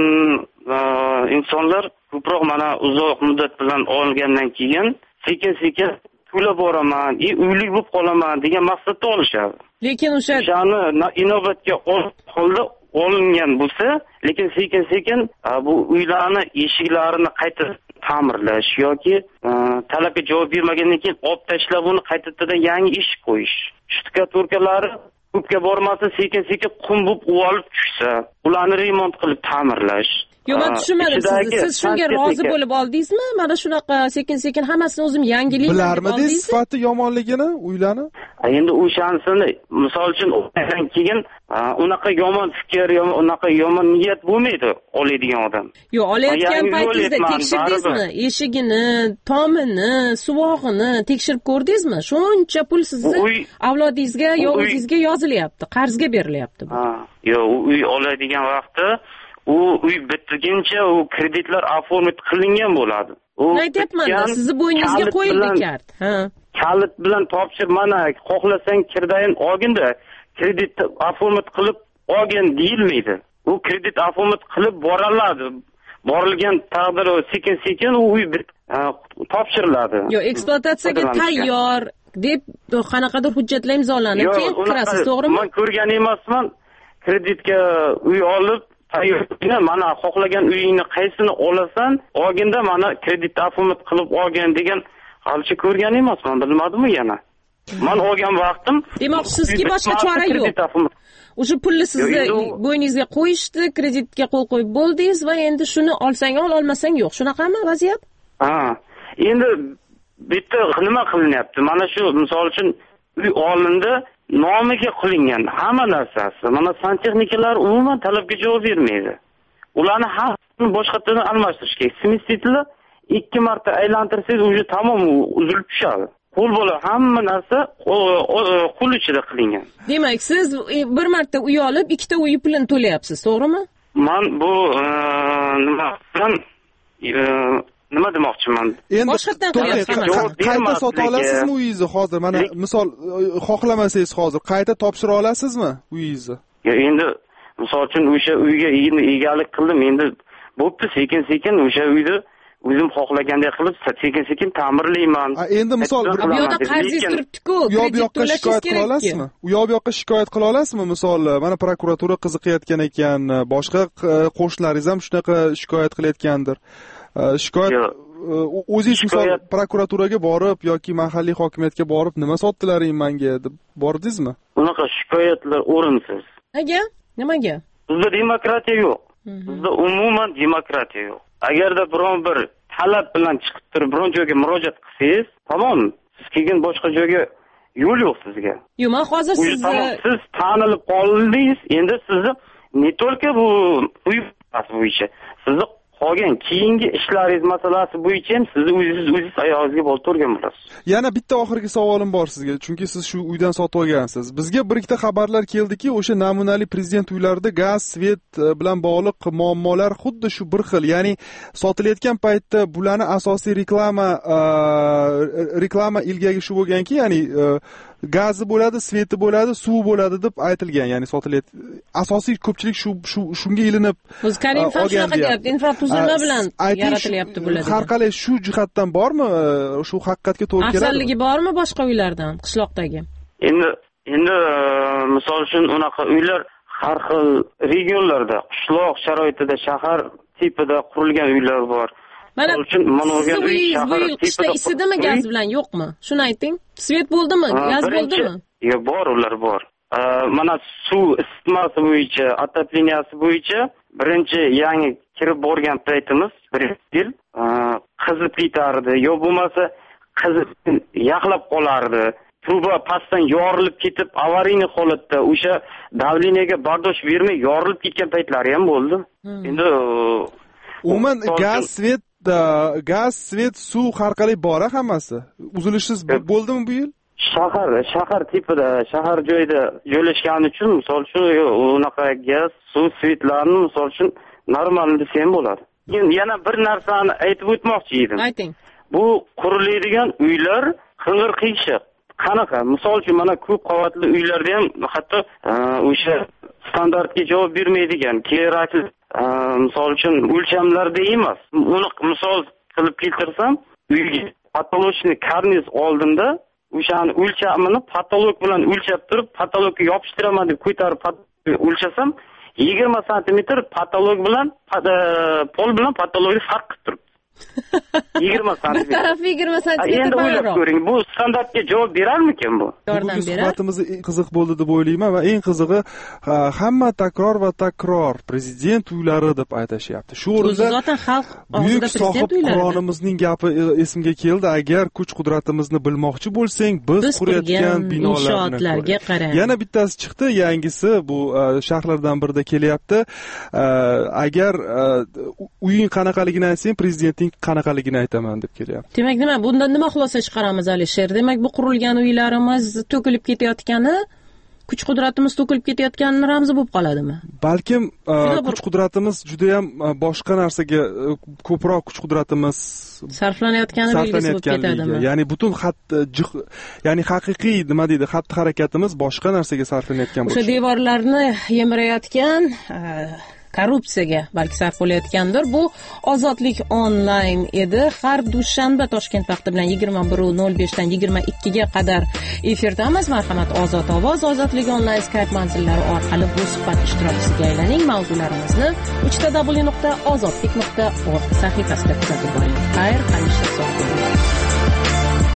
insonlar ko'proq mana uzoq muddat bilan olgandan keyin sekin-sekin to'lab boraman, uylik bo'lib qolaman degan maqsadda olishadi. Lekin o'shani inobatga holda olingan bo'lsa, lekin sekin-sekin bu uylarni eshiklarini qayta ta'mirlash yoki talabga javob bermagandan keyin olib tashlab uni qaytadan yangi eshik qo'yish. Shtukaturkalari ko'pga bormasa, sekin-sekin qum bo'lib uvalib tushsa, ularni remont qilib ta'mirlash. Yo'q, men tushunmadim sizni. Siz shunga rozi bo'lib oldingizmi? Mana shunaqa sekin-sekin hammasini o'zim yangilik bilarmidingiz sifati yomonligini uylarni? Endi o'shanisini misol uchun o'qigan keyin unaqa yomon fikr, unaqa yomon niyat bo'lmaydi oladigan odam. Yo'q, olayotgan paytingizda tekshirdingizmi? Eshigini, tomini, suvog'ini tekshirib ko'rdingizmi? Shuncha pul sizni avlodingizga yo o'zingizga yozilyapti, qarzga berilyapti bu. Yo'q, uy oladigan vaqtda u uy bitguncha u kreditlar oformit qilingan bo'ladi. Aytyapman-da, sizni bo'yningizga qo'yildi kart. Kalit bilan topshir, mana xohlasang kirdayin olginda kredit oformit qilib olgin deyilmaydi. U kredit oformit qilib boriladi. Borilgan taqdirda sekin-sekin u uy topshiriladi. Yo'q, ekspluatatsiyaga tayyor deb qanaqadir hujjatlar imzolanib keyin kirasiz, to'g'rimi? Men ko'rgan emasman. Kreditga uy olib tayyorgina mana xohlagan uyingni qaysini olasan, olginda mana kredit oformit qilib olgan degan halicha ko'rgan emasman, bilmadimmi yana. Men olgan vaqtim. Demak, sizga boshqa chora yo'q. O'sha pulni sizni bo'yningizga qo'yishdi, kreditga qo'l qo'yib bo'ldingiz va endi shuni olsang ol, olmasang yo'q. Shunaqami vaziyat? Endi bitta nima qilinyapti? Mana shu misol uchun uy olindi, nomiga qilingan hamma narsasi. Mana santexnikalar umuman talabga javob bermaydi. Ularni hammasini boshqalardan almashtirish kerak. Smestitlar 2 marta aylantirsangiz уже tamom uzilib tushadi. Qo'l bola hamma narsa qo'l ichida qilingan. Demak, siz bir marta uy olib, ikkita uy pulini to'layapsiz, to'g'rimi? Men bu nima demoqchiman? Boshqatdan qilyapsiz. Qayta sota olasizmi uyingizni hozir? Mana misol xohlamasangiz hozir qayta topshira olasizmi uyingizni? Endi misol uchun o'sha uyga egalik qildim, endi bo'pti, sekin-sekin o'sha uyni o'zim xohlaganday qilib sekin-sekin ta'mirlayman. Endi misol bu yoqda qarzingiz turibdi-ku, kredit to'lashingiz kerak. U yoqqa shikoyat qila olasizmi? Misol, mana prokuratura qiziqayotgan ekan, boshqa qo'shnilaringiz ham shunaqa shikoyat qilayotgandir. Shikoyat o'zingiz misol prokuraturaga borib yoki mahalliy hokimiyatga borib nima sotdilaring menga deb bordingizmi? Unaqa shikoyatlar o'rinsiz. Nega? Nimaga? Bizda demokratiya yo'q. Bizda umuman demokratiya yo'q. Agarda biron bir talab bilan chiqib turib biron joyga murojaat qilsangiz, tamom, siz kelgan boshqa joyga yo'l yo'q sizga. Yo'q, men hozir siz tanilib qoldingiz, endi sizni ne только bu uy bo'yicha, sizni qolgan keyingi ishlaringiz masalasi bo'yicha ham sizni o'zingiz oyog'ingizga bosib turgan bo'lasiz. Yana bitta oxirgi savolim bor sizga, chunki siz shu uydan sotib olgansiz. Bizga bir ikkita xabarlar keldiki, o'sha namunali prezident uylarida gaz, svet bilan bog'liq muammolar xuddi shu bir xil. Ya'ni sotilayotgan paytda bularni asosiy reklama ilgagi shu bo'lganki, ya'ni gazi bo'ladi, sveti bo'ladi, suvi bo'ladi deb aytilgan. Ya'ni sotilayotgan asosiy ko'pchilik shunga ilinib Karimov ham shunaqa deyapti, infratuzilma bilan yaratilyapti bular. Har qalay shu jihatdan bormi? Shu haqiqatga to'g'ri keladi. Afzalligi bormi boshqa uylardan, qishloqdagi? Endi misol uchun unaqa uylar har xil regionlarda, qishloq sharoitida, shahar tipida qurilgan uylar bor. Mana siz qishda isidimi, gaz bilan yo'qmi? Shuni ayting. Svet bo'ldimi, gaz bo'ldimi? Yo'q, bor, ular bor. Mana suv isitmasi bo'yicha, отопленияsi bo'yicha birinchi yangi kirib borgan paytimiz 1 yil qizib ketardi, yo bo'lmasa qizib yaxlab qolardi. Truba pastdan yorilib ketib, avariyniy holatda o'sha davleniyaga bardosh bermay yorilib ketgan paytlari ham bo'ldi. Endi umuman gaz, svet, suv har qalay bor hammasi. Uzilishsiz bo'ldimi bu yil? Shahar tipida, shahar joyida joylashgani uchun, misol uchun, unaqa gaz, suv, svetlarni misol uchun normal desam bo'ladi. Yana bir narsani aytib o'tmoqchi edim. Ayting. Bu quriladigan uylar qing'ir-qiyshiq. Qanaqa? Misol uchun mana ko'p qavatli uylarda ham hatto o'sha standartga javob bermaydigan, kerakli misol uchun o'lchamlarda emas. Uni misol qilib keltirsam, uyga patolochniy karniz oldimda o'shani o'lchamini patolog bilan o'lchab turib, patologga yopishtiraman deb ko'tarib o'lchasam, 20 sm patolog bilan pol bilan patologni farq qilib turibdi. 20 santimetr. Bir tarafi 20 santimetr. Endi o'ylab ko'ring, bu standartga javob berarmikin bu? Bugungi suhbatimiz qiziq bo'ldi deb o'ylayman va eng qizig'i hamma takror va takror prezident uylari deb aytashyapti. Shu o'rinda zotan xalq buyuk sohib Qur'onimizning gapi esimga keldi. Agar kuch-qudratimizni bilmoqchi bo'lsang, biz qurayotgan binolarga qarang. Yana bittasi chiqdi, yangisi bu shaharlardan birida kelyapti. Agar uying qanaqaligini aytsang, prezidenting qanaqaligini aytaman deb kelyapti. Demak, nima bundan nima xulosa chiqaramiz Alisher? Demak, bu qurilgan uylarimiz to'kilib ketayotgani, kuch-qudratimiz to'kilib ketayotganining ramzi bo'lib qoladimi? Balkim kuch-qudratimiz juda ham boshqa narsaga ko'proq kuch-qudratimiz sarflanayotgani belgisi bo'lib ketadimi? Ya'ni butun ya'ni haqiqiy nima deydi, xatti-harakatimiz boshqa narsaga sarflanayotgan bo'lsa. O'sha devorlarni yemirayotgan korrupsiyaga balki sarf bo'layotgandir. Bu Ozodlik onlayn edi. Har dushanba Toshkent vaqti bilan 21:05 dan 22 ga qadar efirdamiz. Marhamat, Ozod ovoz, Ozodlik onlayn Skype manzillari orqali bu suhbat ishtirokchisiga aylaning. Mavzularimizni www.ozodlik.org sahifasida kuzatib boring. Xayr, hamisha sog' bo'ling.